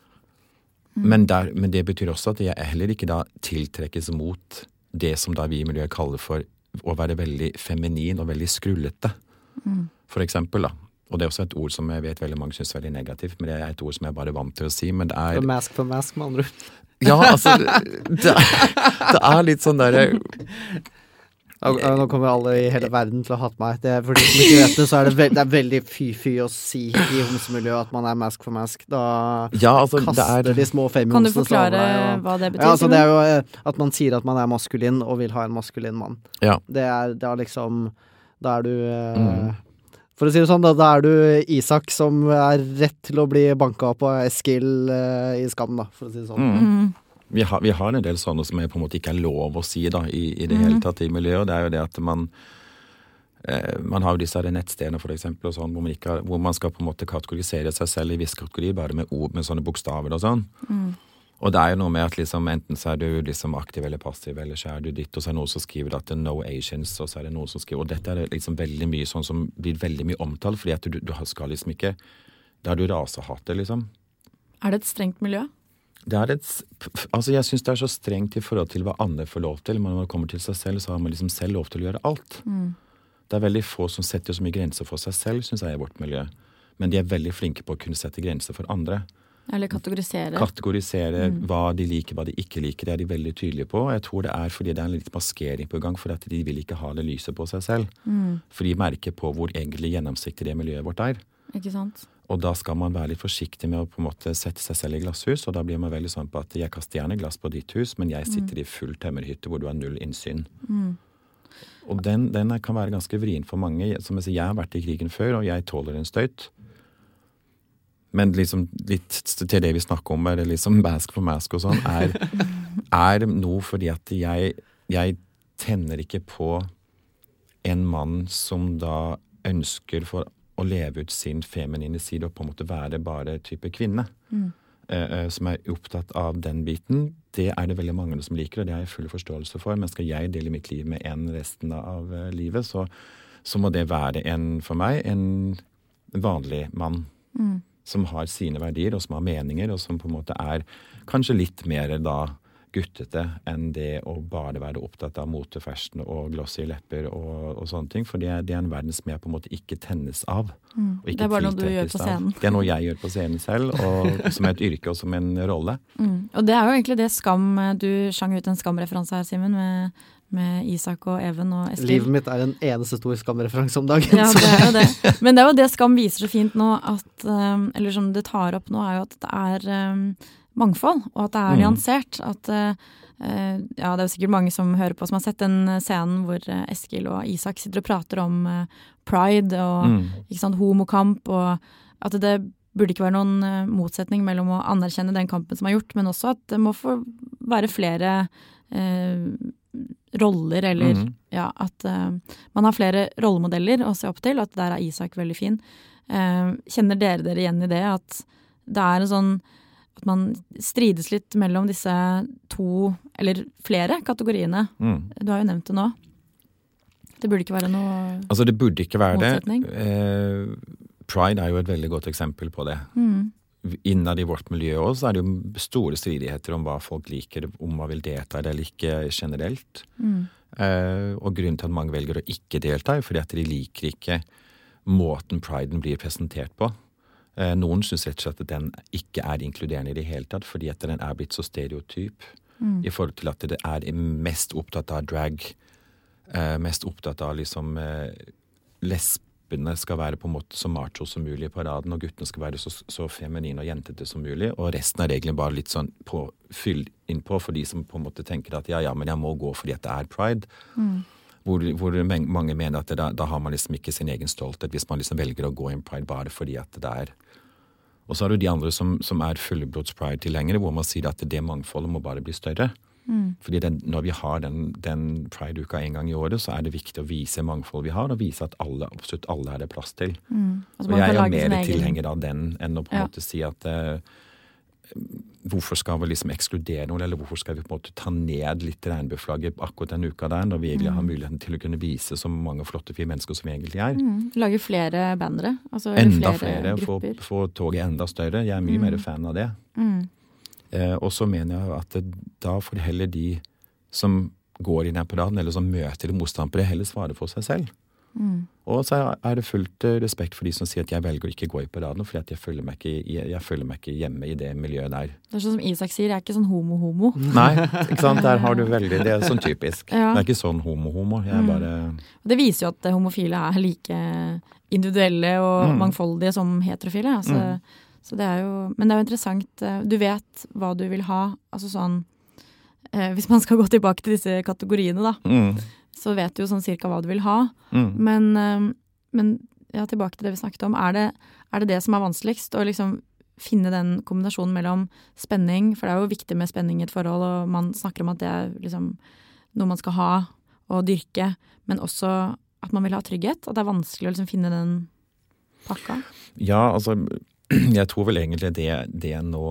Men, der, men det betyr også at jeg heller ikke da tiltrekkes mot det som da vi i miljøet kaller for å være veldig feminin og veldig skrullete. Mm. For eksempel da. Og det er også et ord som jeg vet veldig mange synes er veldig negativt, men det er et ord som jeg bare er vant til å si, men det er... Mask for mask, med andre ord. Ja, altså, det er, det er litt sånn der... Nå kommer alle i hele verden til å hate meg. Det er, for de som ikke vet det, så er det, veld, det er veldig fy-fy å si i homsemiljøet at man er mask for mask. Da ja, altså, kaster det er... de små fame Kan du forklare og... hva det betyr? Ja, altså, det er jo at man sier at man er maskulin og vil ha en maskulin mann. Ja. Det er, det er liksom... Da er du... Mm. For å si det sånn, da, da er du Isak som er rett til å bli banket på Eskil uh, i Skam, da, for å si det sånn. Mm. Vi har, vi har en del sånne som jeg på en måte ikke er lov å si da, i, i det mm. hele tatt i miljøet. Det er jo det at man eh, man har jo disse nettstedene for eksempel, og sånn, hvor, man ikke har, hvor man skal på en måte kategorisere seg selv i viss kategori, bare med ord, med sånne bokstaver og sånn. Mm. Og det er jo noe med at liksom, enten så er du liksom aktiv eller passiv, eller så er du ditt, og så er det noen som skriver at det er no Asians, og så er det noen som skriver, og dette er liksom veldig mye sånn som blir veldig mye omtalt, fordi at du, du skal liksom ikke, da er du rasehater liksom. Er det et strengt miljø? Det er et, altså jeg synes det er så strengt i forhold til hva andre får lov til, men når man kommer til seg selv, så har man liksom selv lov til å gjøre alt. Mm. Det er veldig få som setter så mye grenser for seg selv, synes jeg, i vårt miljø. Men de er veldig flinke på å kunne sette grenser for andre. Eller kategorisere. Kategorisere mm. hva de liker, hva de ikke liker, det er de veldig tydelige på. Jeg tror det er fordi det er en litt maskering på gang, for at de vil ikke ha det lyset på seg selv. Mm. For de merker på hvor egentlig gjennomsiktig det miljøet vårt er. Ikke sant? Og da skal man være litt forsiktig med å på en måte sette seg selv i glasshus, og da blir man veldig sånn på at jeg kaster gjerne glass på ditt hus, men jeg sitter mm. i full tømmerhytte hvor du har null innsyn. Mm. Og den, den kan være ganske vrien for mange. Som jeg sier, jeg har vært i krigen før, og jeg tåler en støyt. Men liksom litt til det vi snakker om, er det liksom mask for mask og sånn, er, er noe fordi at jeg, jeg tenner ikke på en mann som da ønsker for å leve ut sin feminine side og på en måte være bare type kvinne. Mm. Eh, som er opptatt av den biten. Det er det veldig mange som liker, og det har jeg full forståelse for. Men skal jeg dele mitt liv med en resten av uh, livet, så, så må det være en, for meg, en vanlig mann. Mm. Som har sine verdier, og som har meninger, og som på en måte er kanskje litt mer da guttete enn det å bare være opptatt av mote, fashion og glossy lepper og, og sånne ting. For det er, det er en verden som jeg på en måte ikke tennes av. Mm. Og ikke det er bare noe du gjør på scenen. Av. Det er noe jeg gjør på scenen selv, og som et yrke og som en rolle. Mm. Og det er jo egentlig det Skam, du sjang ut en Skam-referanse her, Simen, med, med Isak og Even og Eskil. Livet mitt er en eneste stor Skam-referanse om dagen. Ja, det er jo det. Men det er jo det Skam viser så fint nå, at, eller som det tar opp nå, er jo at det er um, mangfold, og at det er mm. nyansert. At, uh, ja, det er jo sikkert mange som hører på som har sett den scenen hvor uh, Eskil og Isak sitter og prater om uh, pride og mm. ikke sant, homokamp, og at det burde ikke være noen uh, motsetning mellom å anerkjenne den kampen som er gjort, men også at det må få være flere uh, roller, eller mm. ja, at uh, man har flere rollemodeller å se opp til, at der er Isak veldig fin. Uh, kjenner dere dere igjen i det, at det er en sånn at man strides litt mellom disse to, eller flere kategoriene. Mm. Du har jo nevnt det nå. Det burde ikke være noe Altså det burde ikke være motsetning. Det. Eh, Pride er jo et veldig godt eksempel på det. Mm. Innad i vårt miljø også er det jo store stridigheter om hva folk liker, om man vil delta eller ikke generelt. Mm. Eh, og grunnen til at mange velger å ikke delta er fordi at de liker ikke måten Priden blir presentert på. Noen synes rett og slett at den ikke er inkluderende i det hele tatt, fordi at den er blitt så stereotyp mm. i forhold til at det er mest opptatt av drag, eh, mest opptatt av liksom eh, lesbene skal være på en måte så macho som mulig i paraden, og guttene skal være så, så feminine og jentete som mulig, og resten er egentlig bare litt sånn på, fyll innpå for de som på en måte tenker at ja, ja, men jeg må gå fordi at det er pride. Mm. Hvor, hvor mange mener at det, da, da har man liksom ikke sin egen stolthet hvis man liksom velger å gå i en pride bare fordi at det er. Og så er det de andre som, som er fullblods pride-tilhengere, hvor man sier at det mangfoldet må bare bli større. Mm. Fordi den, når vi har den, den pride-uka en gang i året, så er det viktig å vise mangfold vi har, og vise at alle, absolutt alle er det plass til. Mm. Altså, og jeg er mer tilhenger av den enn å på en ja. måte si at uh, hvorfor skal vi liksom ekskludere noen, eller hvorfor skal vi på en måte ta ned litt regnbueflagget akkurat den uka der, når vi egentlig mm. har muligheten til å kunne vise så mange flotte, fine mennesker som vi egentlig er. Mm. Lage flere bandere. Altså, enda flere, flere få toget enda større. Jeg er mye mm. mer fan av det. Mm. Eh, og så mener jeg at det, da får heller de som går i den paraden, eller som møter motstandere, heller svare for seg selv. Mm. Og så er det fullt respekt for de som sier at jeg velger å ikke gå i paraden, fordi at jeg føler meg ikke, jeg, jeg føler meg ikke hjemme i det miljøet der. Det er sånn som Isak sier, jeg er ikke sånn homo-homo. Nei, ikke sant? Der har du veldig, det er sånn typisk. Ja. Det er ikke sånn homo-homo. Jeg er bare... Det viser jo at homofile er like individuelle og mm. mangfoldige som heterofile. Altså, mm. Så det er jo, men det er jo interessant. Du vet hva du vil ha. Altså sånn, eh, hvis man skal gå tilbake til disse kategoriene da, mm. så vet du jo sånn cirka hva du vil ha. Mm. Men, eh, men ja, tilbake til det vi snakket om. Er det, er det det som er vanskeligst? Å liksom finne den kombinasjonen mellom spenning, for det er jo viktig med spenning i et forhold, og man snakker om at det er liksom noe man skal ha og dyrke, men også at man vil ha trygghet. At det er vanskelig å liksom finne den pakka. Ja, altså... Jeg tror vel egentlig det, det jeg nå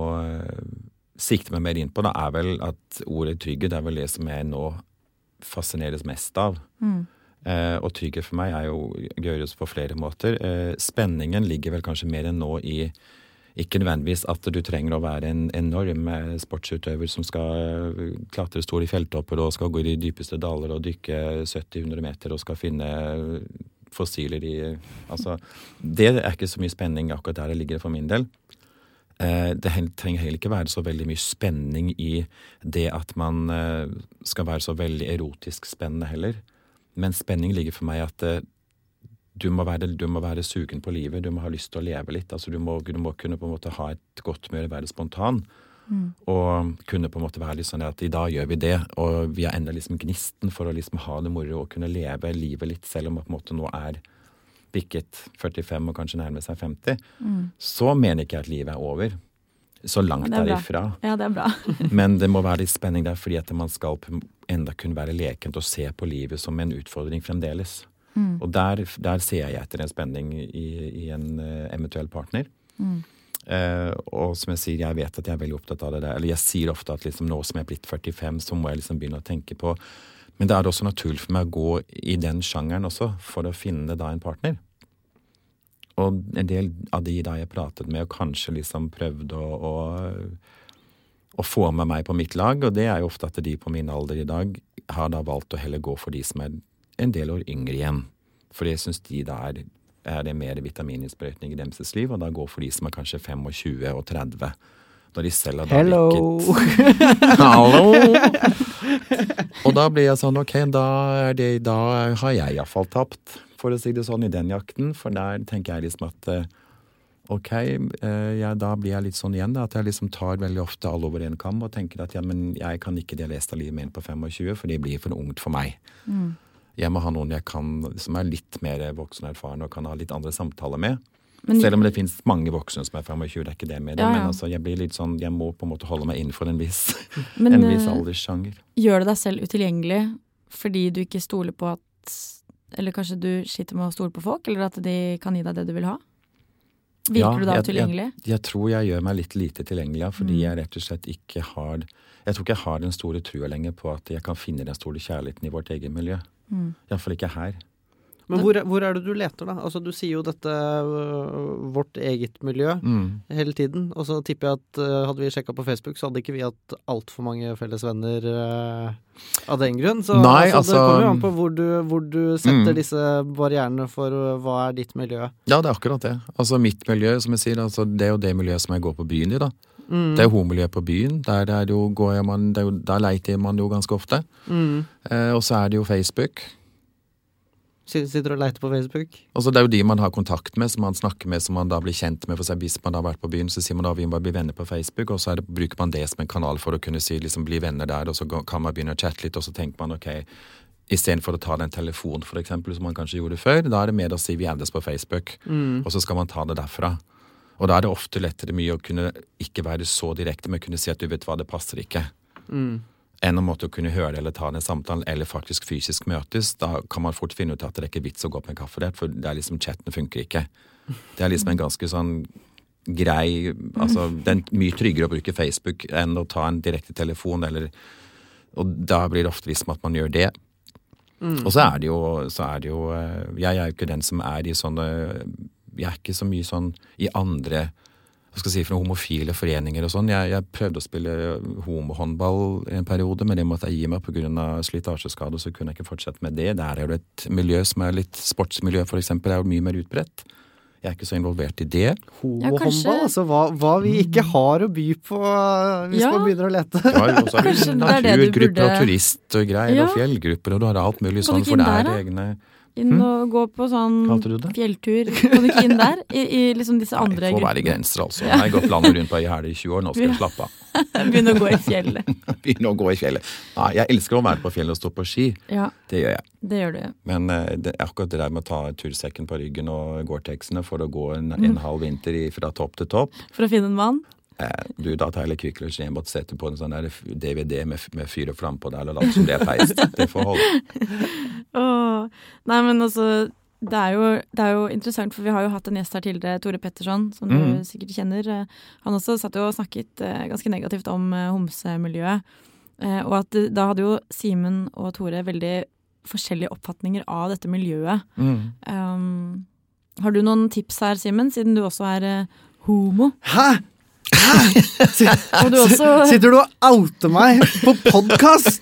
sikter meg mer inn på, da er vel at ordet trygghet er vel det som jeg nå fascineres mest av. Mm. Eh, og trygghet for meg er jo gjøres på flere måter. Eh, spenningen ligger vel kanskje mer enn nå i ikke nødvendigvis at du trenger å være en enorm sportsutøver som skal klatre store fjelltopper og skal gå i de dypeste daler og dykke sytti til hundre meter og skal finne fossiler i, altså, det er ikke så mye spenning akkurat der det ligger for min del. Eh, det trenger heller ikke være så veldig mye spenning i det at man eh, skal være så veldig erotisk spennende heller. Men spenning ligger for meg at eh, du, må være, du må være sugen på livet, du må ha lyst til å leve litt, altså du må, du må kunne på en måte ha et godt humør, være spontan. Mm. Og kunne på en måte være litt sånn at i dag gjør vi det, og vi har enda liksom gnisten for å liksom ha det moro og kunne leve livet litt, selv om på en måte nå er bikket førtifem og kanskje nærmer seg femti, mm. så mener ikke jeg at livet er over. Så langt er derifra. Ja, det er bra. Men det må være litt spenning der, fordi at man skal enda kunne være lekent og se på livet som en utfordring fremdeles. Mm. Og der, der ser jeg etter en spenning i, i en uh, eventuell partner. Mm. Uh, og som jeg sier, jeg vet at jeg er veldig opptatt av det der. Eller jeg sier ofte at liksom, nå som jeg er blitt førtifem, så må jeg liksom begynne å tenke på. Men det er også naturlig for meg å gå i den sjangeren også, for å finne da en partner. Og en del av de da jeg pratet med, og kanskje liksom prøvde å, å, å få med meg på mitt lag, og det er jo ofte at de på min alder i dag har da valgt å heller gå for de som er en del år yngre igjen. For jeg synes de da er er det mer vitamininnsprøytning i deres liv, og da går for de som er kanskje tjuefem og tretti. Når de selv har da Hello! Hallo! Og da blir jeg sånn, ok, da, er det, da har jeg i hvert fall tapt, for å si det sånn, i den jakten. For der tenker jeg liksom at, ok, ja, da blir jeg litt sånn igjen, da, at jeg liksom tar veldig ofte alle over en kam, og tenker at ja, men jeg kan ikke dele resten av livet med en på tjuefem, for det blir for ungt for meg. Mm. Jeg må ha noen jeg kan, som er litt mer voksen og erfaren og kan ha litt andre samtaler med. Men, selv om det finnes mange voksne som er tjuefem, det er ikke det med det. Ja, ja. Men altså, jeg blir litt sånn, jeg må på en måte holde meg innenfor en viss, men, en viss alderssjanger. Gjør det deg selv utilgjengelig fordi du ikke stoler på at, eller kanskje du sitter med å stole på folk, eller at de kan gi deg det du vil ha? Virker ja, du da jeg, tilgjengelig? Jeg, jeg tror jeg gjør meg litt lite tilgjengelig, fordi mm. jeg rett og slett ikke har, jeg tror ikke jeg har den store trua lenger på at jeg kan finne den store kjærligheten i vårt eget miljø. Mm. I hvert fall ikke her. Men hvor, hvor er det du leter da? Altså du sier jo dette uh, vårt eget miljø mm. hele tiden, og så tipper jeg at uh, hadde vi sjekket på Facebook, så hadde ikke vi hatt alt for mange felles venner uh, av den grunn. Så Nei, altså, altså, det kommer jo an på hvor du, hvor du setter mm. disse barrierene for uh, hva er ditt miljø. Ja, det er akkurat det. Altså mitt miljø, som jeg sier, altså, det er jo det miljøet som jeg går på byen i da. Mm. Det er jo homomiljøet på byen, der, der, jo, går man, der, der leiter man jo ganske ofte. Mm. Eh, og så er det jo Facebook. Sitter og leiter på Facebook. Altså det er jo de man har kontakt med, som man snakker med, som man da blir kjent med. For seg, hvis man har vært på byen, så sier man da vi må bli venner på Facebook, og så er det, bruker man det som en kanal for å kunne si, liksom bli venner der, og så kan man begynne å chatte litt, og så tenker man, ok, i stedet for å ta den telefonen, for eksempel, som man kanskje gjorde før, da er det mer å si vi addes på Facebook, mm. og så skal man ta det derfra. Og da er det ofte lettere mye å kunne ikke være så direkte, men kunne si at du vet hva, det passer ikke. Mm. Enn å måtte kunne høre eller ta den samtalen, eller faktisk fysisk møtes, da kan man fort finne ut at det er ikke vits å gå opp med kaffe der, for det er liksom, chatten funker ikke. Det er liksom en ganske sånn grei, altså, det er mye tryggere å bruke Facebook enn å ta en direkte telefon, eller, og da blir det ofte liksom at man gjør det. Mm. Og så er det jo, så er det jo, jeg er jo ikke den som er i sånne, jeg er ikke så mye sånn i andre, hva skal jeg si, fra homofile foreninger og sånn. Jeg, jeg prøvde å spille homohåndball i en periode, men det måtte jeg gi meg på grunn av slitasjeskade, så kunne jeg ikke fortsette med det. Der er det et miljø som er litt, sportsmiljø for eksempel, er jo mye mer utbredt. Jeg er ikke så involvert i det. Homohåndball, ja, kanskje... altså hva, hva vi ikke har å by på hvis ja. man begynner å lete. Ja, og så har du naturgrupper burde... og turistgreier ja. og fjellgrupper, og du har alt mulig sånn, for det er egne... Inn og gå på sånn fjelltur. Kan du ikke inn der? I, i liksom disse andre gruppene. Det får være grenser, altså. Jeg har gått landet rundt på i her i tjue år, nå skal jeg slappe av. Begynne å gå i fjellet. Begynne å gå i fjellet. Nei, jeg elsker å være på fjellet og stå på ski. Ja. Det gjør jeg. Det gjør du. Men uh, det er akkurat det der med å ta tursekken på ryggen og Gore-Texene for å gå en, en halv vinter i, fra topp til topp. For å finne en mann? Eh, du, da tar jeg Kvikk Lunsj, jeg måtte sette på en sånn der D V D med, med fyr og flam på der, og alt som det er peist. Det får holde. Åh, nei, men altså, det er, jo, det er jo interessant, for vi har jo hatt en gjest her tidligere, Tore Petterson, som mm. du sikkert kjenner. Han også satt jo og snakket eh, ganske negativt om eh, homsemiljøet, eh, og at da hadde jo Simen og Tore veldig forskjellige oppfatninger av dette miljøet. Mm. Um, har du noen tips her, Simen, siden du også er eh, homo? Hæ? også... Sitter du og outer meg på podcast?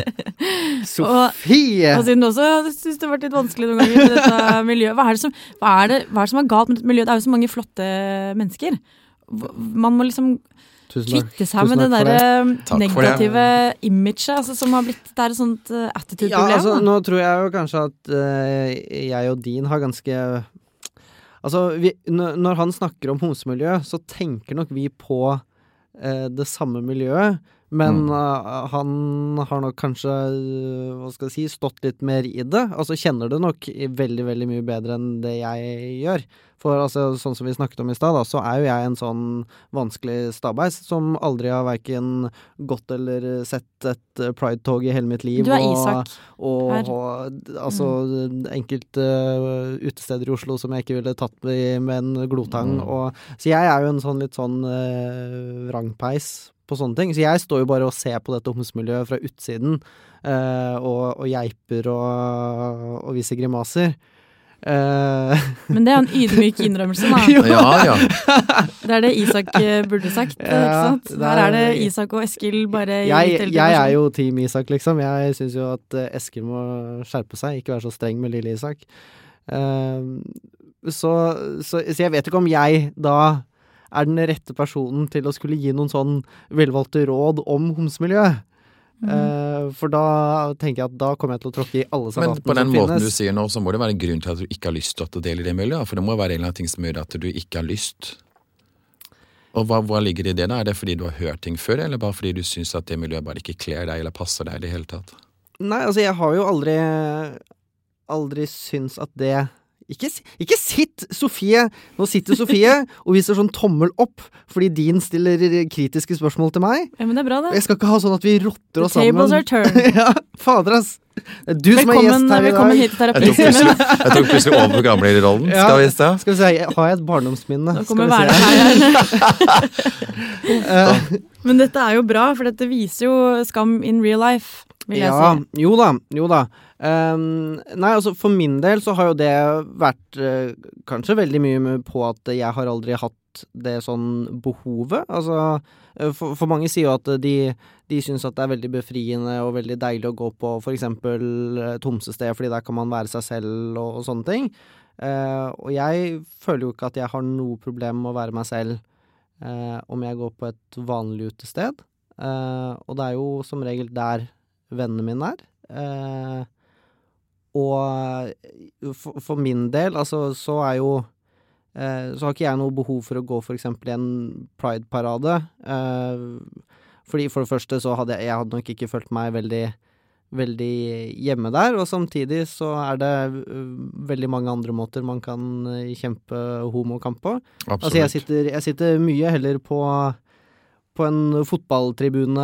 Sofie! Og, og siden du også synes det har vært litt vanskelig noen ganger med dette miljøet, hva er, det som, hva, er det, hva er det som er galt med dette miljøet? Det er jo så mange flotte mennesker. Man må liksom kvitte seg med det der negative imaget, altså, som har blitt, det er et sånt uh, attitude-problem. Ja, altså, nå tror jeg jo kanskje at uh, jeg og din har ganske... Altså, vi, når han snakker om homsemiljø, så tenker nok vi på eh, det samme miljøet, men mm. uh, han har nok kanskje, uh, hva skal jeg si, stått litt mer i det. Altså kjenner det nok veldig, veldig mye bedre enn det jeg gjør. For altså, sånn som vi snakket om i stad, da, så er jo jeg en sånn vanskelig stabbeis som aldri har hverken gått eller sett et Pride-tog i hele mitt liv. Du er Isak. Og, og, og altså mm. enkelte uh, utesteder i Oslo som jeg ikke ville tatt med, med en glotang. Mm. Og, så jeg er jo en sånn litt sånn uh, vrangpeis på sånne ting. Så jeg står jo bare og ser på dette homsemiljøet fra utsiden uh, og, og geiper og, og viser grimaser. Uh, Men det er en ydmyk innrømmelse, da. Ja, ja. Det er det Isak burde sagt, ja, ikke sant? Her er det Isak og Eskil bare i jeg, litt jeg er jo team Isak, liksom. Jeg synes jo at Eskil må skjerpe seg, ikke være så streng med lille Isak. Uh, så, så, så jeg vet ikke om jeg da er den rette personen til å skulle gi noen sånn velvalgte råd om homsemiljøet. Mm. Uh, for da tenker jeg at da kommer jeg til å tråkke i alle salatene som finnes. Men på den måten du sier nå, så må det være en grunn til at du ikke har lyst til å dele det miljøet, for det må være en eller annen ting som gjør at du ikke har lyst. Og hva, hva ligger i det da? Er det fordi du har hørt ting før, eller bare fordi du synes at det miljøet bare ikke kler deg eller passer deg i det hele tatt? Nei, altså jeg har jo aldri aldri syns at det Ikke, ikke sitt, Sofie! Nå sitter Sofie og viser sånn tommel opp fordi din stiller kritiske spørsmål til meg. Ja, men det er bra, det. Jeg skal ikke ha sånn at vi rotter oss sammen. The tables are turned. Ja, fader, ass. Du velkommen, som er gjest her i dag. Velkommen hit til terapi. Jeg tok plutselig, jeg tok plutselig over programlederrollen. Ja, skal vi se. Skal vi se, har jeg et barndomsminne? Nå kommer hverdagen her. Men dette er jo bra, for dette viser jo skam in real life, vil jeg ja, si. Jo da, jo da. Um, nei, altså for min del så har jo det vært uh, kanskje veldig mye på at jeg har aldri hatt det sånn behovet. Altså, uh, for, for mange sier jo at de, de synes at det er veldig befriende og veldig deilig å gå på for eksempel et homsested, fordi der kan man være seg selv og, og sånne ting. Uh, og jeg føler jo ikke at jeg har noe problem med å være meg selv uh, om jeg går på et vanlig utested. Uh, og det er jo som regel der vennene mine er. Uh, og for, for min del, altså, så er jo eh, så har ikke jeg noe behov for å gå for eksempel i en Pride-parade. Eh, fordi for det første så hadde jeg, jeg hadde nok ikke følt meg veldig veldig hjemme der, og samtidig så er det veldig mange andre måter man kan kjempe homokamp på. Absolutt. Altså jeg sitter, jeg sitter mye heller på på en fotballtribune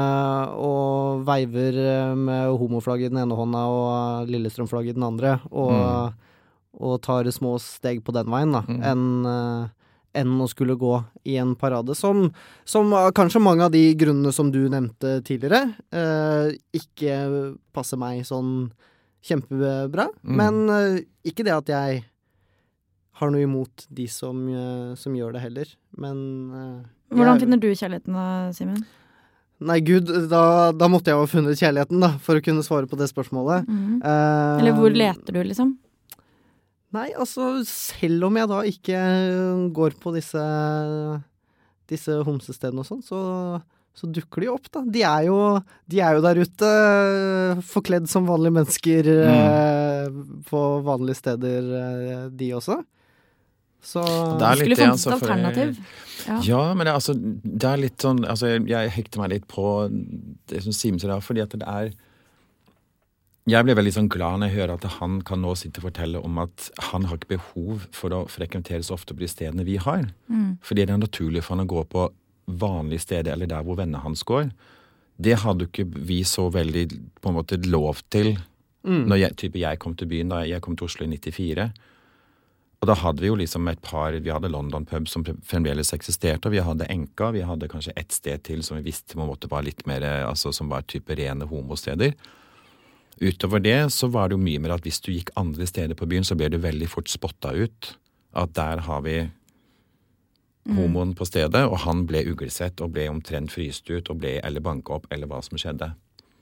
og veiver med homoflagg i den ene hånda og Lillestrøm-flagg i den andre, og, mm. og tar små steg på den veien da, mm. enn, enn å skulle gå i en parade, som, som kanskje mange av de grunnene som du nevnte tidligere, eh, ikke passer meg sånn kjempebra, mm. men eh, ikke det at jeg har noe imot de som, som gjør det heller, men eh, Hvordan jeg, finner du kjærligheten da, Simen? Nei, gud, da, da måtte jeg ha funnet kjærligheten da, for å kunne svare på det spørsmålet. Mm. Uh, Eller hvor leter du, liksom? Nei, altså, selv om jeg da ikke går på disse, disse homsestedene og sånn, så, så dukker de opp da. De er jo, de er jo der ute, forkledd som vanlige mennesker mm. uh, på vanlige steder, uh, de også. Så det skulle funnet et alternativ. Ja. ja, men det, altså, det er litt sånn, altså, jeg, jeg hekter meg litt på det som Simen sier da, fordi at det er, jeg blir veldig sånn glad når jeg hører at han kan nå sitte og fortelle om at han har ikke behov for å frekventere så ofte på de stedene vi har. Mm. Fordi det er naturlig for han å gå på vanlige steder, eller der hvor vennene hans går. Det hadde jo ikke vi så veldig, på en måte, lov til, mm. når jeg, type, jeg kom til byen, da jeg kom til Oslo i nittifire. Og da hadde vi jo liksom et par, vi hadde London Pub som fremdeles eksisterte, og vi hadde Enka, vi hadde kanskje et sted til som vi visste på en måte var litt mer, altså som var type rene homosteder. Utover det så var det jo mye mer at hvis du gikk andre steder på byen, så ble du veldig fort spottet ut. At der har vi homoen på stedet, og han ble uglesett og ble omtrent fryst ut, og ble eller banket opp, eller hva som skjedde.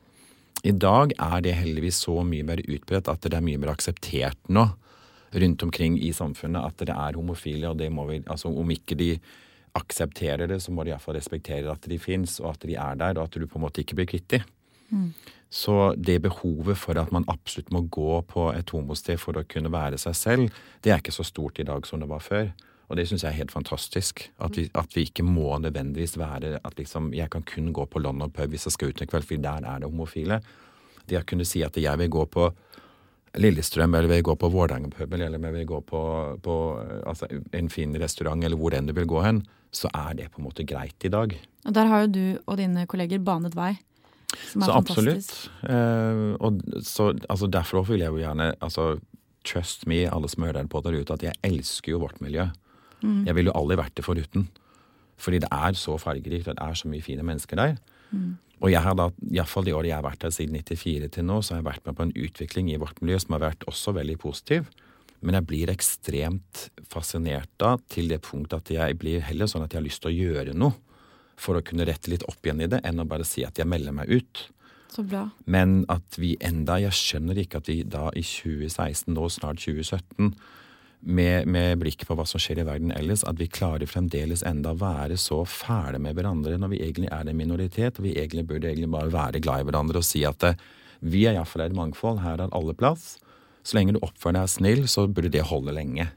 I dag er det heldigvis så mye mer utbredt at det er mye mer akseptert nå, rundt omkring i samfunnet, at det er homofile, og det må vi, altså om ikke de aksepterer det, så må de i hvert fall respektere at de finnes, og at de er der, og at du på en måte ikke blir kvitt de. Mm. Så det behovet for at man absolutt må gå på et homosted for å kunne være seg selv, det er ikke så stort i dag som det var før. Og det synes jeg er helt fantastisk, at vi, at vi ikke må nødvendigvis være, at liksom, jeg kan kun gå på London Pub hvis jeg skal ut en kveld, for der er det homofile. Det å kunne si at jeg vil gå på Lillestrøm, eller vil gå på Vårdangepøbel, eller vil gå på, på altså, en fin restaurant, eller hvor enn du vil gå hen, så er det på en måte greit i dag. Og der har jo du og dine kolleger banet vei, som er så fantastisk. Absolutt. Eh, og så, altså, derfor vil jeg jo gjerne, altså, trust me, alle som hører på der ute, at jeg elsker jo vårt miljø. Mm. Jeg ville jo aldri vært det foruten. Fordi det er så fargerikt, det er så mye fine mennesker der. Mm. Og jeg har da, i hvert fall det året jeg har vært her siden nittifire til nå, så har jeg vært med på en utvikling i vårt miljø som har vært også veldig positiv. Men jeg blir ekstremt fascinert da, til det punkt at jeg blir heller sånn at jeg har lyst til å gjøre noe for å kunne rette litt opp igjen i det, enn å bare si at jeg melder meg ut. Så bra. Men at vi enda, jeg skjønner ikke at vi da i tjue seksten, nå snart tjue sytten, Med, med blikk på hva som skjer i verden ellers, at vi klarer fremdeles enda være så fæle med hverandre når vi egentlig er en minoritet, og vi egentlig burde egentlig bare være glad i hverandre og si at det, vi er i hvert fall et mangfold, her er alle plass. Så lenge du oppfører deg snill, så burde det holde lenge.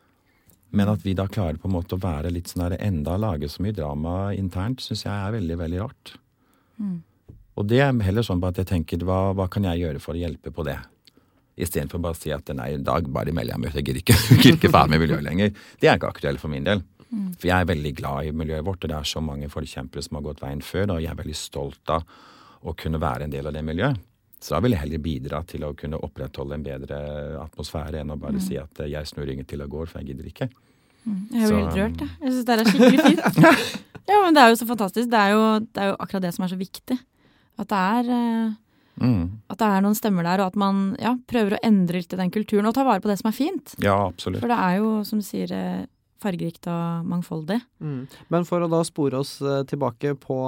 Men at vi da klarer på en måte å være litt sånn der, enda lage så mye drama internt, synes jeg er veldig, veldig rart. Mm. Og det er heller sånn at jeg tenker, hva, hva kan jeg gjøre for å hjelpe på det? I stedet for bare å si at nei, i dag bare melder jeg meg ut, jeg gir ikke, ikke faen med miljøet lenger. Det er ikke aktuelt for min del. Mm. For jeg er veldig glad i miljøet vårt, og det er så mange forkjempere som har gått veien før, og jeg er veldig stolt av å kunne være en del av det miljøet. Så da vil jeg heller bidra til å kunne opprettholde en bedre atmosfære enn å bare mm. si at jeg snur ringen til og går, for jeg gidder ikke. Mm. Jeg blir litt rørt, jeg. Jeg synes det er skikkelig fint. Ja, men det er jo så fantastisk. Det er jo, det er jo akkurat det som er så viktig. At det er... Uh... Mm. At det er noen stemmer der, og at man ja, prøver å endre litt i den kulturen og ta vare på det som er fint. Ja, absolutt. For det er jo, som du sier, fargerikt og mangfoldig. Mm. Men for å da spore oss tilbake på,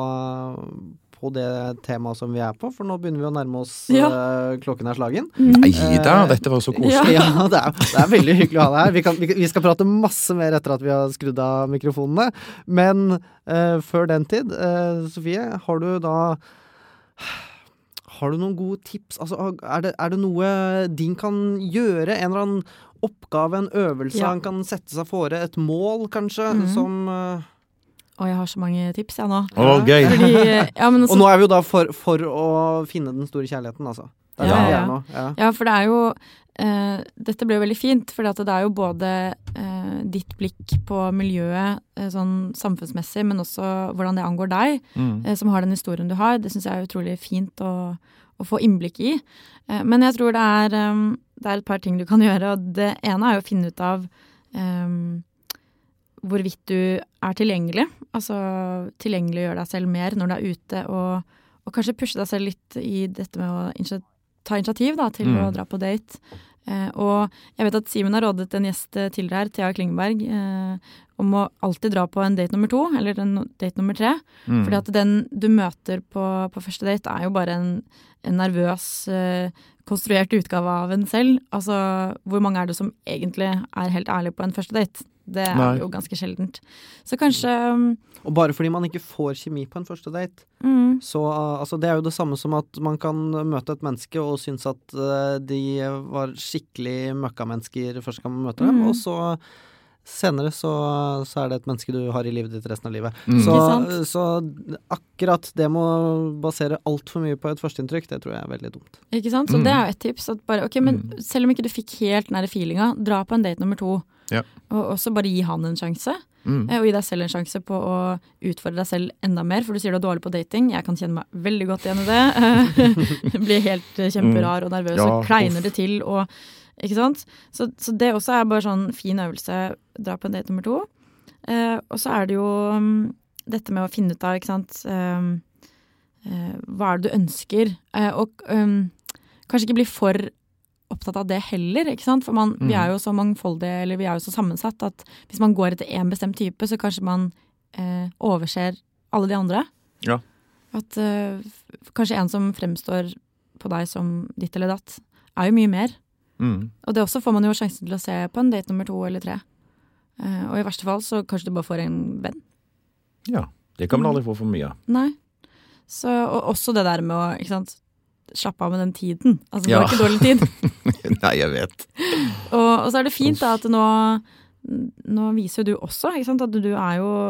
på det temaet som vi er på, for nå begynner vi å nærme oss ja. uh, klokken er slagen. Mm. Nei da, dette var så koselig. Ja, ja det, er, det er veldig hyggelig å ha deg her. Vi, kan, vi, vi skal prate masse mer etter at vi har skrudd av mikrofonene. Men uh, før den tid, uh, Sofie, har du da... har du noen gode tips? Altså, er det, er det noe din kan gjøre? En eller annen oppgave, en øvelse Ja. han kan sette seg fore? Et mål, kanskje? Mhm. Som uh... Og jeg har så mange tips, jeg nå. Å, gøy! Fordi, ja, men Og nå er vi jo da for, for å finne den store kjærligheten, altså. Det er Ja, der vi ja. er nå. Ja. Ja, for det er jo eh, dette ble jo veldig fint, for det er jo både eh, ditt blikk på miljøet eh, sånn samfunnsmessig, men også hvordan det angår deg, Mm. eh, som har den historien du har. Det synes jeg er utrolig fint å, å få innblikk i. Eh, men jeg tror det er, um, det er et par ting du kan gjøre, og det ene er jo å finne ut av um, hvorvidt du er tilgjengelig. Altså tilgjengeliggjøre deg selv mer når du er ute, og, og kanskje pushe deg selv litt i dette med å initiativ ta initiativ da, til Mm. å dra på date. Eh, og jeg vet at Simen har rådet en gjest tidligere her, Thea Klingeberg, eh, om å alltid dra på en date nummer to, eller en date nummer tre. Mm. Fordi at den du møter på, på første date er jo bare en, en nervøs, eh, konstruert utgave av en selv. Altså, hvor mange er det som egentlig er helt ærlig på en første date? Det er Nei. jo ganske sjeldent. Så kanskje um, Og bare fordi man ikke får kjemi på en første date, mm, så uh, altså, det er jo det samme som at man kan møte et menneske og synes at uh, de var skikkelig møkkamennesker første gang man møter dem, Mhm. og så senere så, så er det et menneske du har i livet ditt resten av livet. Mm. Så, Ikke sant? så akkurat det må basere alt for mye på et førsteinntrykk, det tror jeg er veldig dumt. Ikke sant? Så Mm. det er jo et tips. At bare, ok, men Mm. selv om ikke du fikk helt den der feelinga, dra på en date nummer to. Ja. Og også bare gi han en sjanse. Mm. eh, Og gi deg selv en sjanse på å utfordre deg selv enda mer. For du sier du er dårlig på dating. Jeg kan kjenne meg veldig godt igjen i det. Blir helt eh, kjemperar og nervøs Ja, og kleiner uff. det til. Og, ikke sant? Så, så det også er bare sånn fin øvelse. Dra på en date nummer to. Eh, og så er det jo um, dette med å finne ut av, ikke sant, um, eh, hva er det du ønsker? Eh, og um, kanskje ikke bli for opptatt av det heller, ikke sant? For man, vi er jo så mangfoldige, eller vi er jo så sammensatt at hvis man går etter en bestemt type, så kanskje man eh, overser alle de andre. Ja. At eh, f- kanskje en som fremstår på deg som ditt eller datt, er jo mye mer. Mm. Og det også får man jo sjansen til å se på en date nummer to eller tre. Eh, og i verste fall så kanskje du bare får en venn. Ja, det kan man aldri få for mye av. Nei. Så, og også det der med å, ikke sant, slappe av med den tiden. Altså, det Ja. var ikke dårlig tid. Nei, jeg vet. Og, og så er det fint da at nå, nå viser jo du også, ikke sant, at du er jo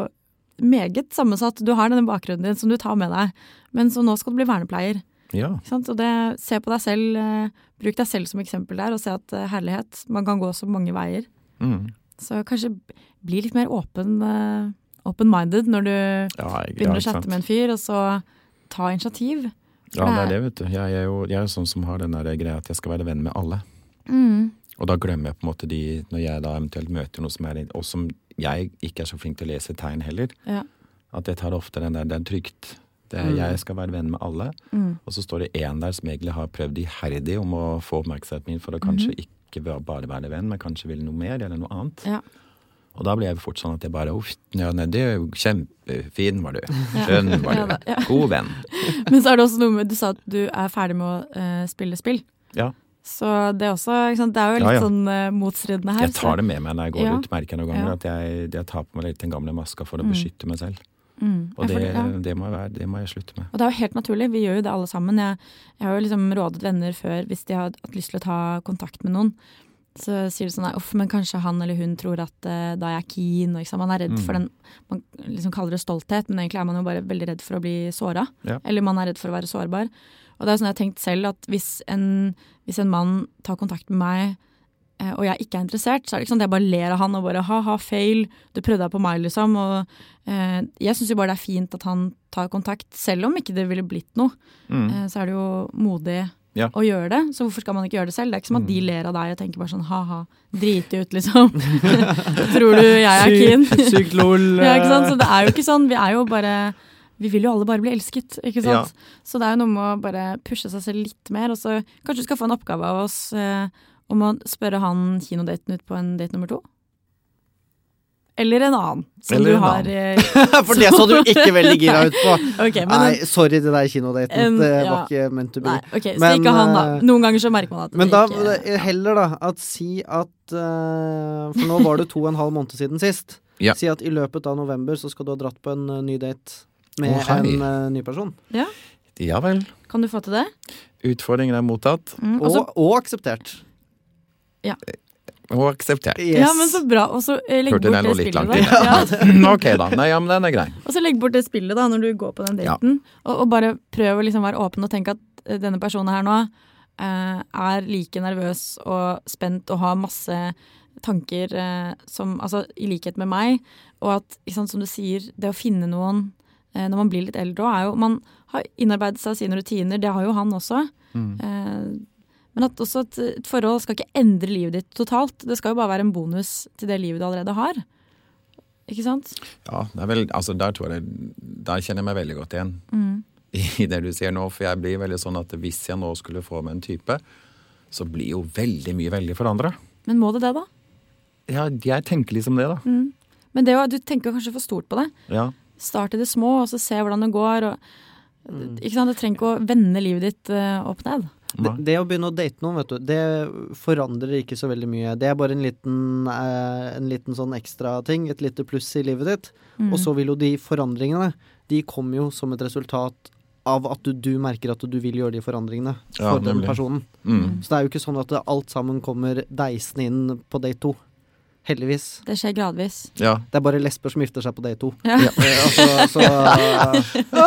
meget sammensatt. Du har denne bakgrunnen din som du tar med deg, men så nå skal du bli vernepleier. Ja. Ikke sant? Og det, se på deg selv, eh, bruk deg selv som eksempel der, og se at eh, herlighet, man kan gå så mange veier. Mm. Så kanskje bli litt mer åpen, eh, open-minded når du Ja, jeg, begynner ja, å chatte med en fyr, og så ta initiativ. Ja, det er det, vet du. Jeg er jo jeg er jo sånn som har den der greia at jeg skal være venn med alle. Mm. Og da glemmer jeg på en måte de, når jeg da eventuelt møter noe som er, og som jeg ikke er så flink til å lese tegn heller, Ja. at jeg tar ofte den der, det er trygt. Det er, Mm. Jeg skal være venn med alle, Mm. og så står det en der som egentlig har prøvd iherdig om å få oppmerksomheten min for å kanskje ikke være- bare være venn, men kanskje ville noe mer eller noe annet. Ja. Og da blir jeg fort sånn at jeg bare, uff, ja, nei, det er jo kjempefin var du, skjønn var Ja du, da, ja. god venn. Men så er det også noe med, du sa at du er ferdig med å eh, spille spill. Ja, Så det er også, ikke sant, det er jo litt Ja, ja. sånn eh, motstridende her. jeg tar det med meg når jeg går Ja. ut, merker jeg noen ganger Ja. at jeg, jeg tar på meg litt den gamle maska for å Mm. beskytte meg selv. Mm. Og Ja, det, for det- ja. det, må jeg være, det må jeg slutte med. Og det er jo helt naturlig, vi gjør jo det alle sammen. Jeg, jeg har jo liksom rådet venner før, hvis de har hatt lyst til å ta kontakt med noen, så sier de sånn, nei, uff, men kanskje han eller hun tror at uh, da er jeg keen, og ikke sant? Man er redd Mm. for den, man liksom kaller det stolthet, men egentlig er man jo bare veldig redd for å bli såret. Ja. Eller man er redd for å være sårbar. Og det er sånn jeg har tenkt selv, at hvis en, hvis en mann tar kontakt med meg, eh, og jeg ikke er interessert, så er det ikke sånn at jeg bare ler av han og bare, ha-ha, feil, du prøvde deg på meg liksom, og eh, jeg synes jo bare det er fint at han tar kontakt, selv om ikke det ville blitt noe. Mm. Eh, så er det jo modig Ja. å gjøre det, så hvorfor skal man ikke gjøre det selv? Det er ikke som at de Mm. ler av deg og tenker bare sånn, ha-ha, drit ut liksom. Tror du jeg er keen? Sykt, sykt lol. Ja, ikke sant? Så det er jo ikke sånn, vi er jo bare, vi vil jo alle bare bli elsket, ikke sant? Så det er jo noe med å bare pushe seg selv litt mer, og så kanskje du skal få en oppgave av oss eh, om å spørre han kinodaten ut på en date nummer to. Eller en annen, som Eller du en har... annen. eh, For det så du ikke veldig gira ut på. Ok, men... Nei, sorry det der kinodaten. En- Det ja. var ikke meant to be. Nei, ok, så Men, ikke han da. eh, Noen ganger så merker man at Men det da ikke... det- heller da at si at eh, For nå var det to og en halv måned siden sist. Ja. Si at i løpet av november så skal du ha dratt på en eh, ny date med Å, hei. en eh, ny person. Ja, Ja vel. Kan du få til det? Utfordringen er mottatt. Mm, og så- Og, og akseptert. Ja. Og akseptert. Yes. Ja, men så bra. Og så eh, legg Hørte bort den det lå litt spillet langt da. inne. Ja. Ok da. Nei, ja, men den er grei. Og så legg bort det spillet da, når du går på den daten. Og, og bare prøv å liksom være åpen og tenke at eh, denne personen her nå eh, er like nervøs og spent og har masse tanker eh, som, altså, i likhet med meg. Og at, ikke sant, som du sier, det å finne noen eh, når man blir litt eldre også, er jo, man har innarbeidet seg sine rutiner, det har jo han også. Mm. Eh, men at også et, et forhold skal ikke endre livet ditt totalt. Det skal jo bare være en bonus til det livet du allerede har. Ikke sant? Ja, det er vel, altså der tror jeg, der kjenner jeg meg veldig godt igjen. Mm. I det du sier nå, for jeg blir veldig sånn at hvis jeg nå skulle få med en type, så blir jo veldig mye veldig forandret. Men må det det da? Ja, jeg tenker liksom det da. Mm. Men det, du tenker kanskje for stort på det. Ja. Start i det små, og så se hvordan det går. Og, Mm. ikke sant? Du trenger ikke å vende livet ditt uh, opp ned. Det, det å begynne å date noen, vet du, det forandrer ikke så veldig mye. Det er bare en liten, eh, en liten sånn ekstra ting, et lite pluss i livet ditt. Mm. Og så vil jo de forandringene, de kommer jo som et resultat av at du, du merker at du vil gjøre de forandringene Ja, for den nemlig. personen. Mm. Så det er jo ikke sånn at alt sammen kommer deisende inn på date to. Heldigvis. Det skjer gradvis. Ja. Det er bare lesber som gifter seg på date to. Ja. Ja. Eh, altså, så,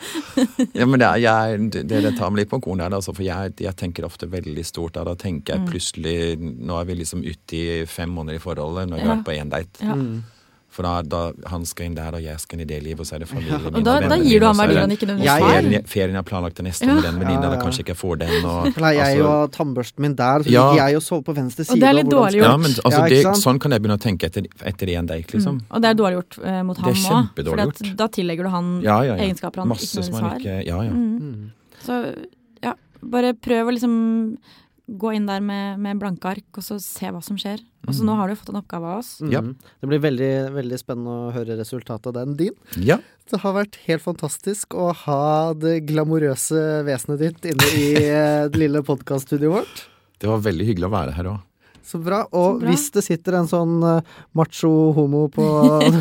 Ja, men det er, jeg, det, det tar meg litt på kornet, altså, for jeg, jeg tenker ofte veldig stort, da, da tenker jeg plutselig, nå er vi liksom ute i fem måneder i forholdet, når vi Ja. har vært på en date. Ja. mm. For da, da han skal inn der, og jeg skal inn i det livet, og så er det familien min. Og da, da vennene gir du mine, ham og så er verdier det han ikke Jeg- nødvendigvis har. Ferien, ferien jeg har planlagt til neste Ja. med den venninna, Ja, ja. da kanskje ikke jeg får den. Og, Pleier jeg altså- og tannbørsten min der, så Ja. ligger jeg og sover på venstre side. Og det er litt hvordan dårlig skal- ja, men altså, Ja, ikke det, sant? sånn kan jeg begynne å tenke etter, etter en date, liksom. Mm. Og det er dårlig gjort eh, mot Det ham er også. kjempedårlig For at gjort. da tillegger du han Ja, ja, ja. egenskaper han Masse ikke som nødvendigvis han har. ikke, ja, ja. Mm. Mm. Så ja, bare prøv å liksom gå inn der med, med blanke ark, og så se hva som skjer. Og så nå har du jo fått en oppgave av oss. Mm. Ja. Det blir veldig, veldig spennende å høre resultatet av den din. Ja. Det har vært helt fantastisk å ha det glamorøse vesenet ditt inne i eh, det lille podcaststudioet vårt. Det var veldig hyggelig å være her også. Så bra. Og Så bra. hvis det sitter en sånn eh, macho homo på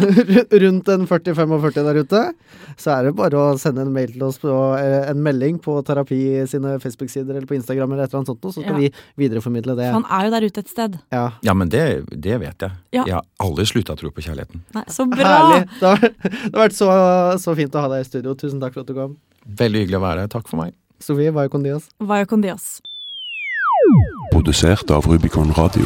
rundt en førti femogførti der ute, så er det bare å sende en mail til oss på eh, en melding på Terapi sine Facebook-sider eller på Instagram eller et eller annet sånt, så skal Ja. vi videreformidle det. Han er jo der ute et sted. Ja. Ja, men det, det vet jeg. Ja. Jeg har aldri sluttet å tro på kjærligheten. Nei, så bra! Herlig. Det har, det har vært så, så fint å ha deg i studio. Tusen takk for at du kom. Veldig hyggelig å være her. Takk for meg. Sofie, hva er kondias? Vaya con Dios. Produsert av Rubicon Radio.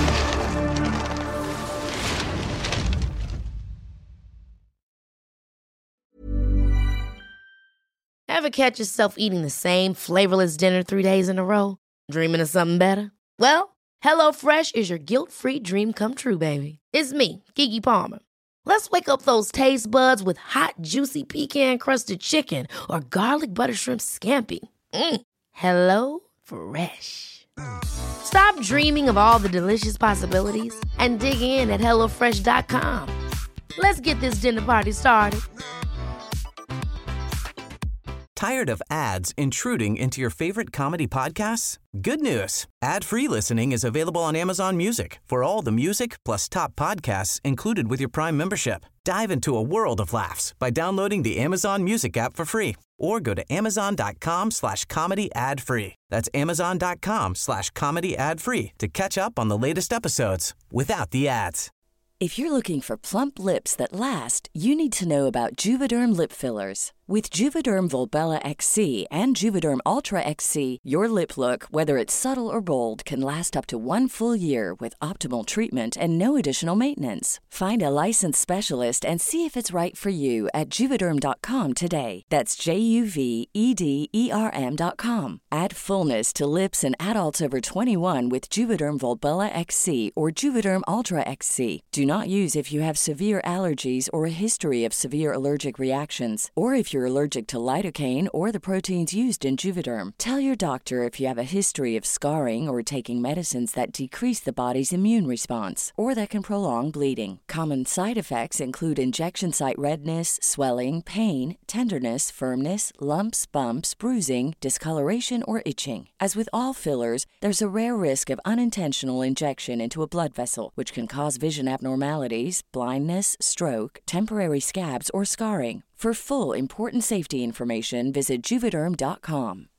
Ever catch yourself eating the same flavorless dinner three days in a row? Dreaming of something better? Well, HelloFresh is your guilt-free dream come true, baby. It's me, Keke Palmer. Let's wake up those taste buds with hot, juicy pecan-crusted chicken or garlic butter shrimp scampi. Mm. Hello Fresh. Stop dreaming of all the delicious possibilities and dig in at hello fresh dot com. Let's get this dinner party started. Tired of ads intruding into your favorite comedy podcasts? Good news. Ad-free listening is available on Amazon Music for all the music plus top podcasts included with your Prime membership. Dive into a world of laughs by downloading the Amazon Music app for free or go to amazon.com slash comedy ad free. That's amazon.com slash comedy ad free to catch up on the latest episodes without the ads. If you're looking for plump lips that last, you need to know about Juvederm lip fillers. With Juvederm Volbella X C and Juvederm Ultra X C, your lip look, whether it's subtle or bold, can last up to one full year with optimal treatment and no additional maintenance. Find a licensed specialist and see if it's right for you at juvederm dot com today. That's J U V E D E R M dot com. Add fullness to lips in adults over twenty-one with Juvederm Volbella X C or Juvederm Ultra X C. Do not use if you have severe allergies or a history of severe allergic reactions, or if you're allergic to lidocaine or the proteins used in Juvederm. Tell your doctor if you have a history of scarring or taking medicines that decrease the body's immune response or that can prolong bleeding. Common side effects include injection site redness, swelling, pain, tenderness, firmness, lumps, bumps, bruising, discoloration, or itching. As with all fillers, there's a rare risk of unintentional injection into a blood vessel, which can cause vision abnormalities, blindness, stroke, temporary scabs, or scarring. For full, important safety information, visit Juvederm dot com.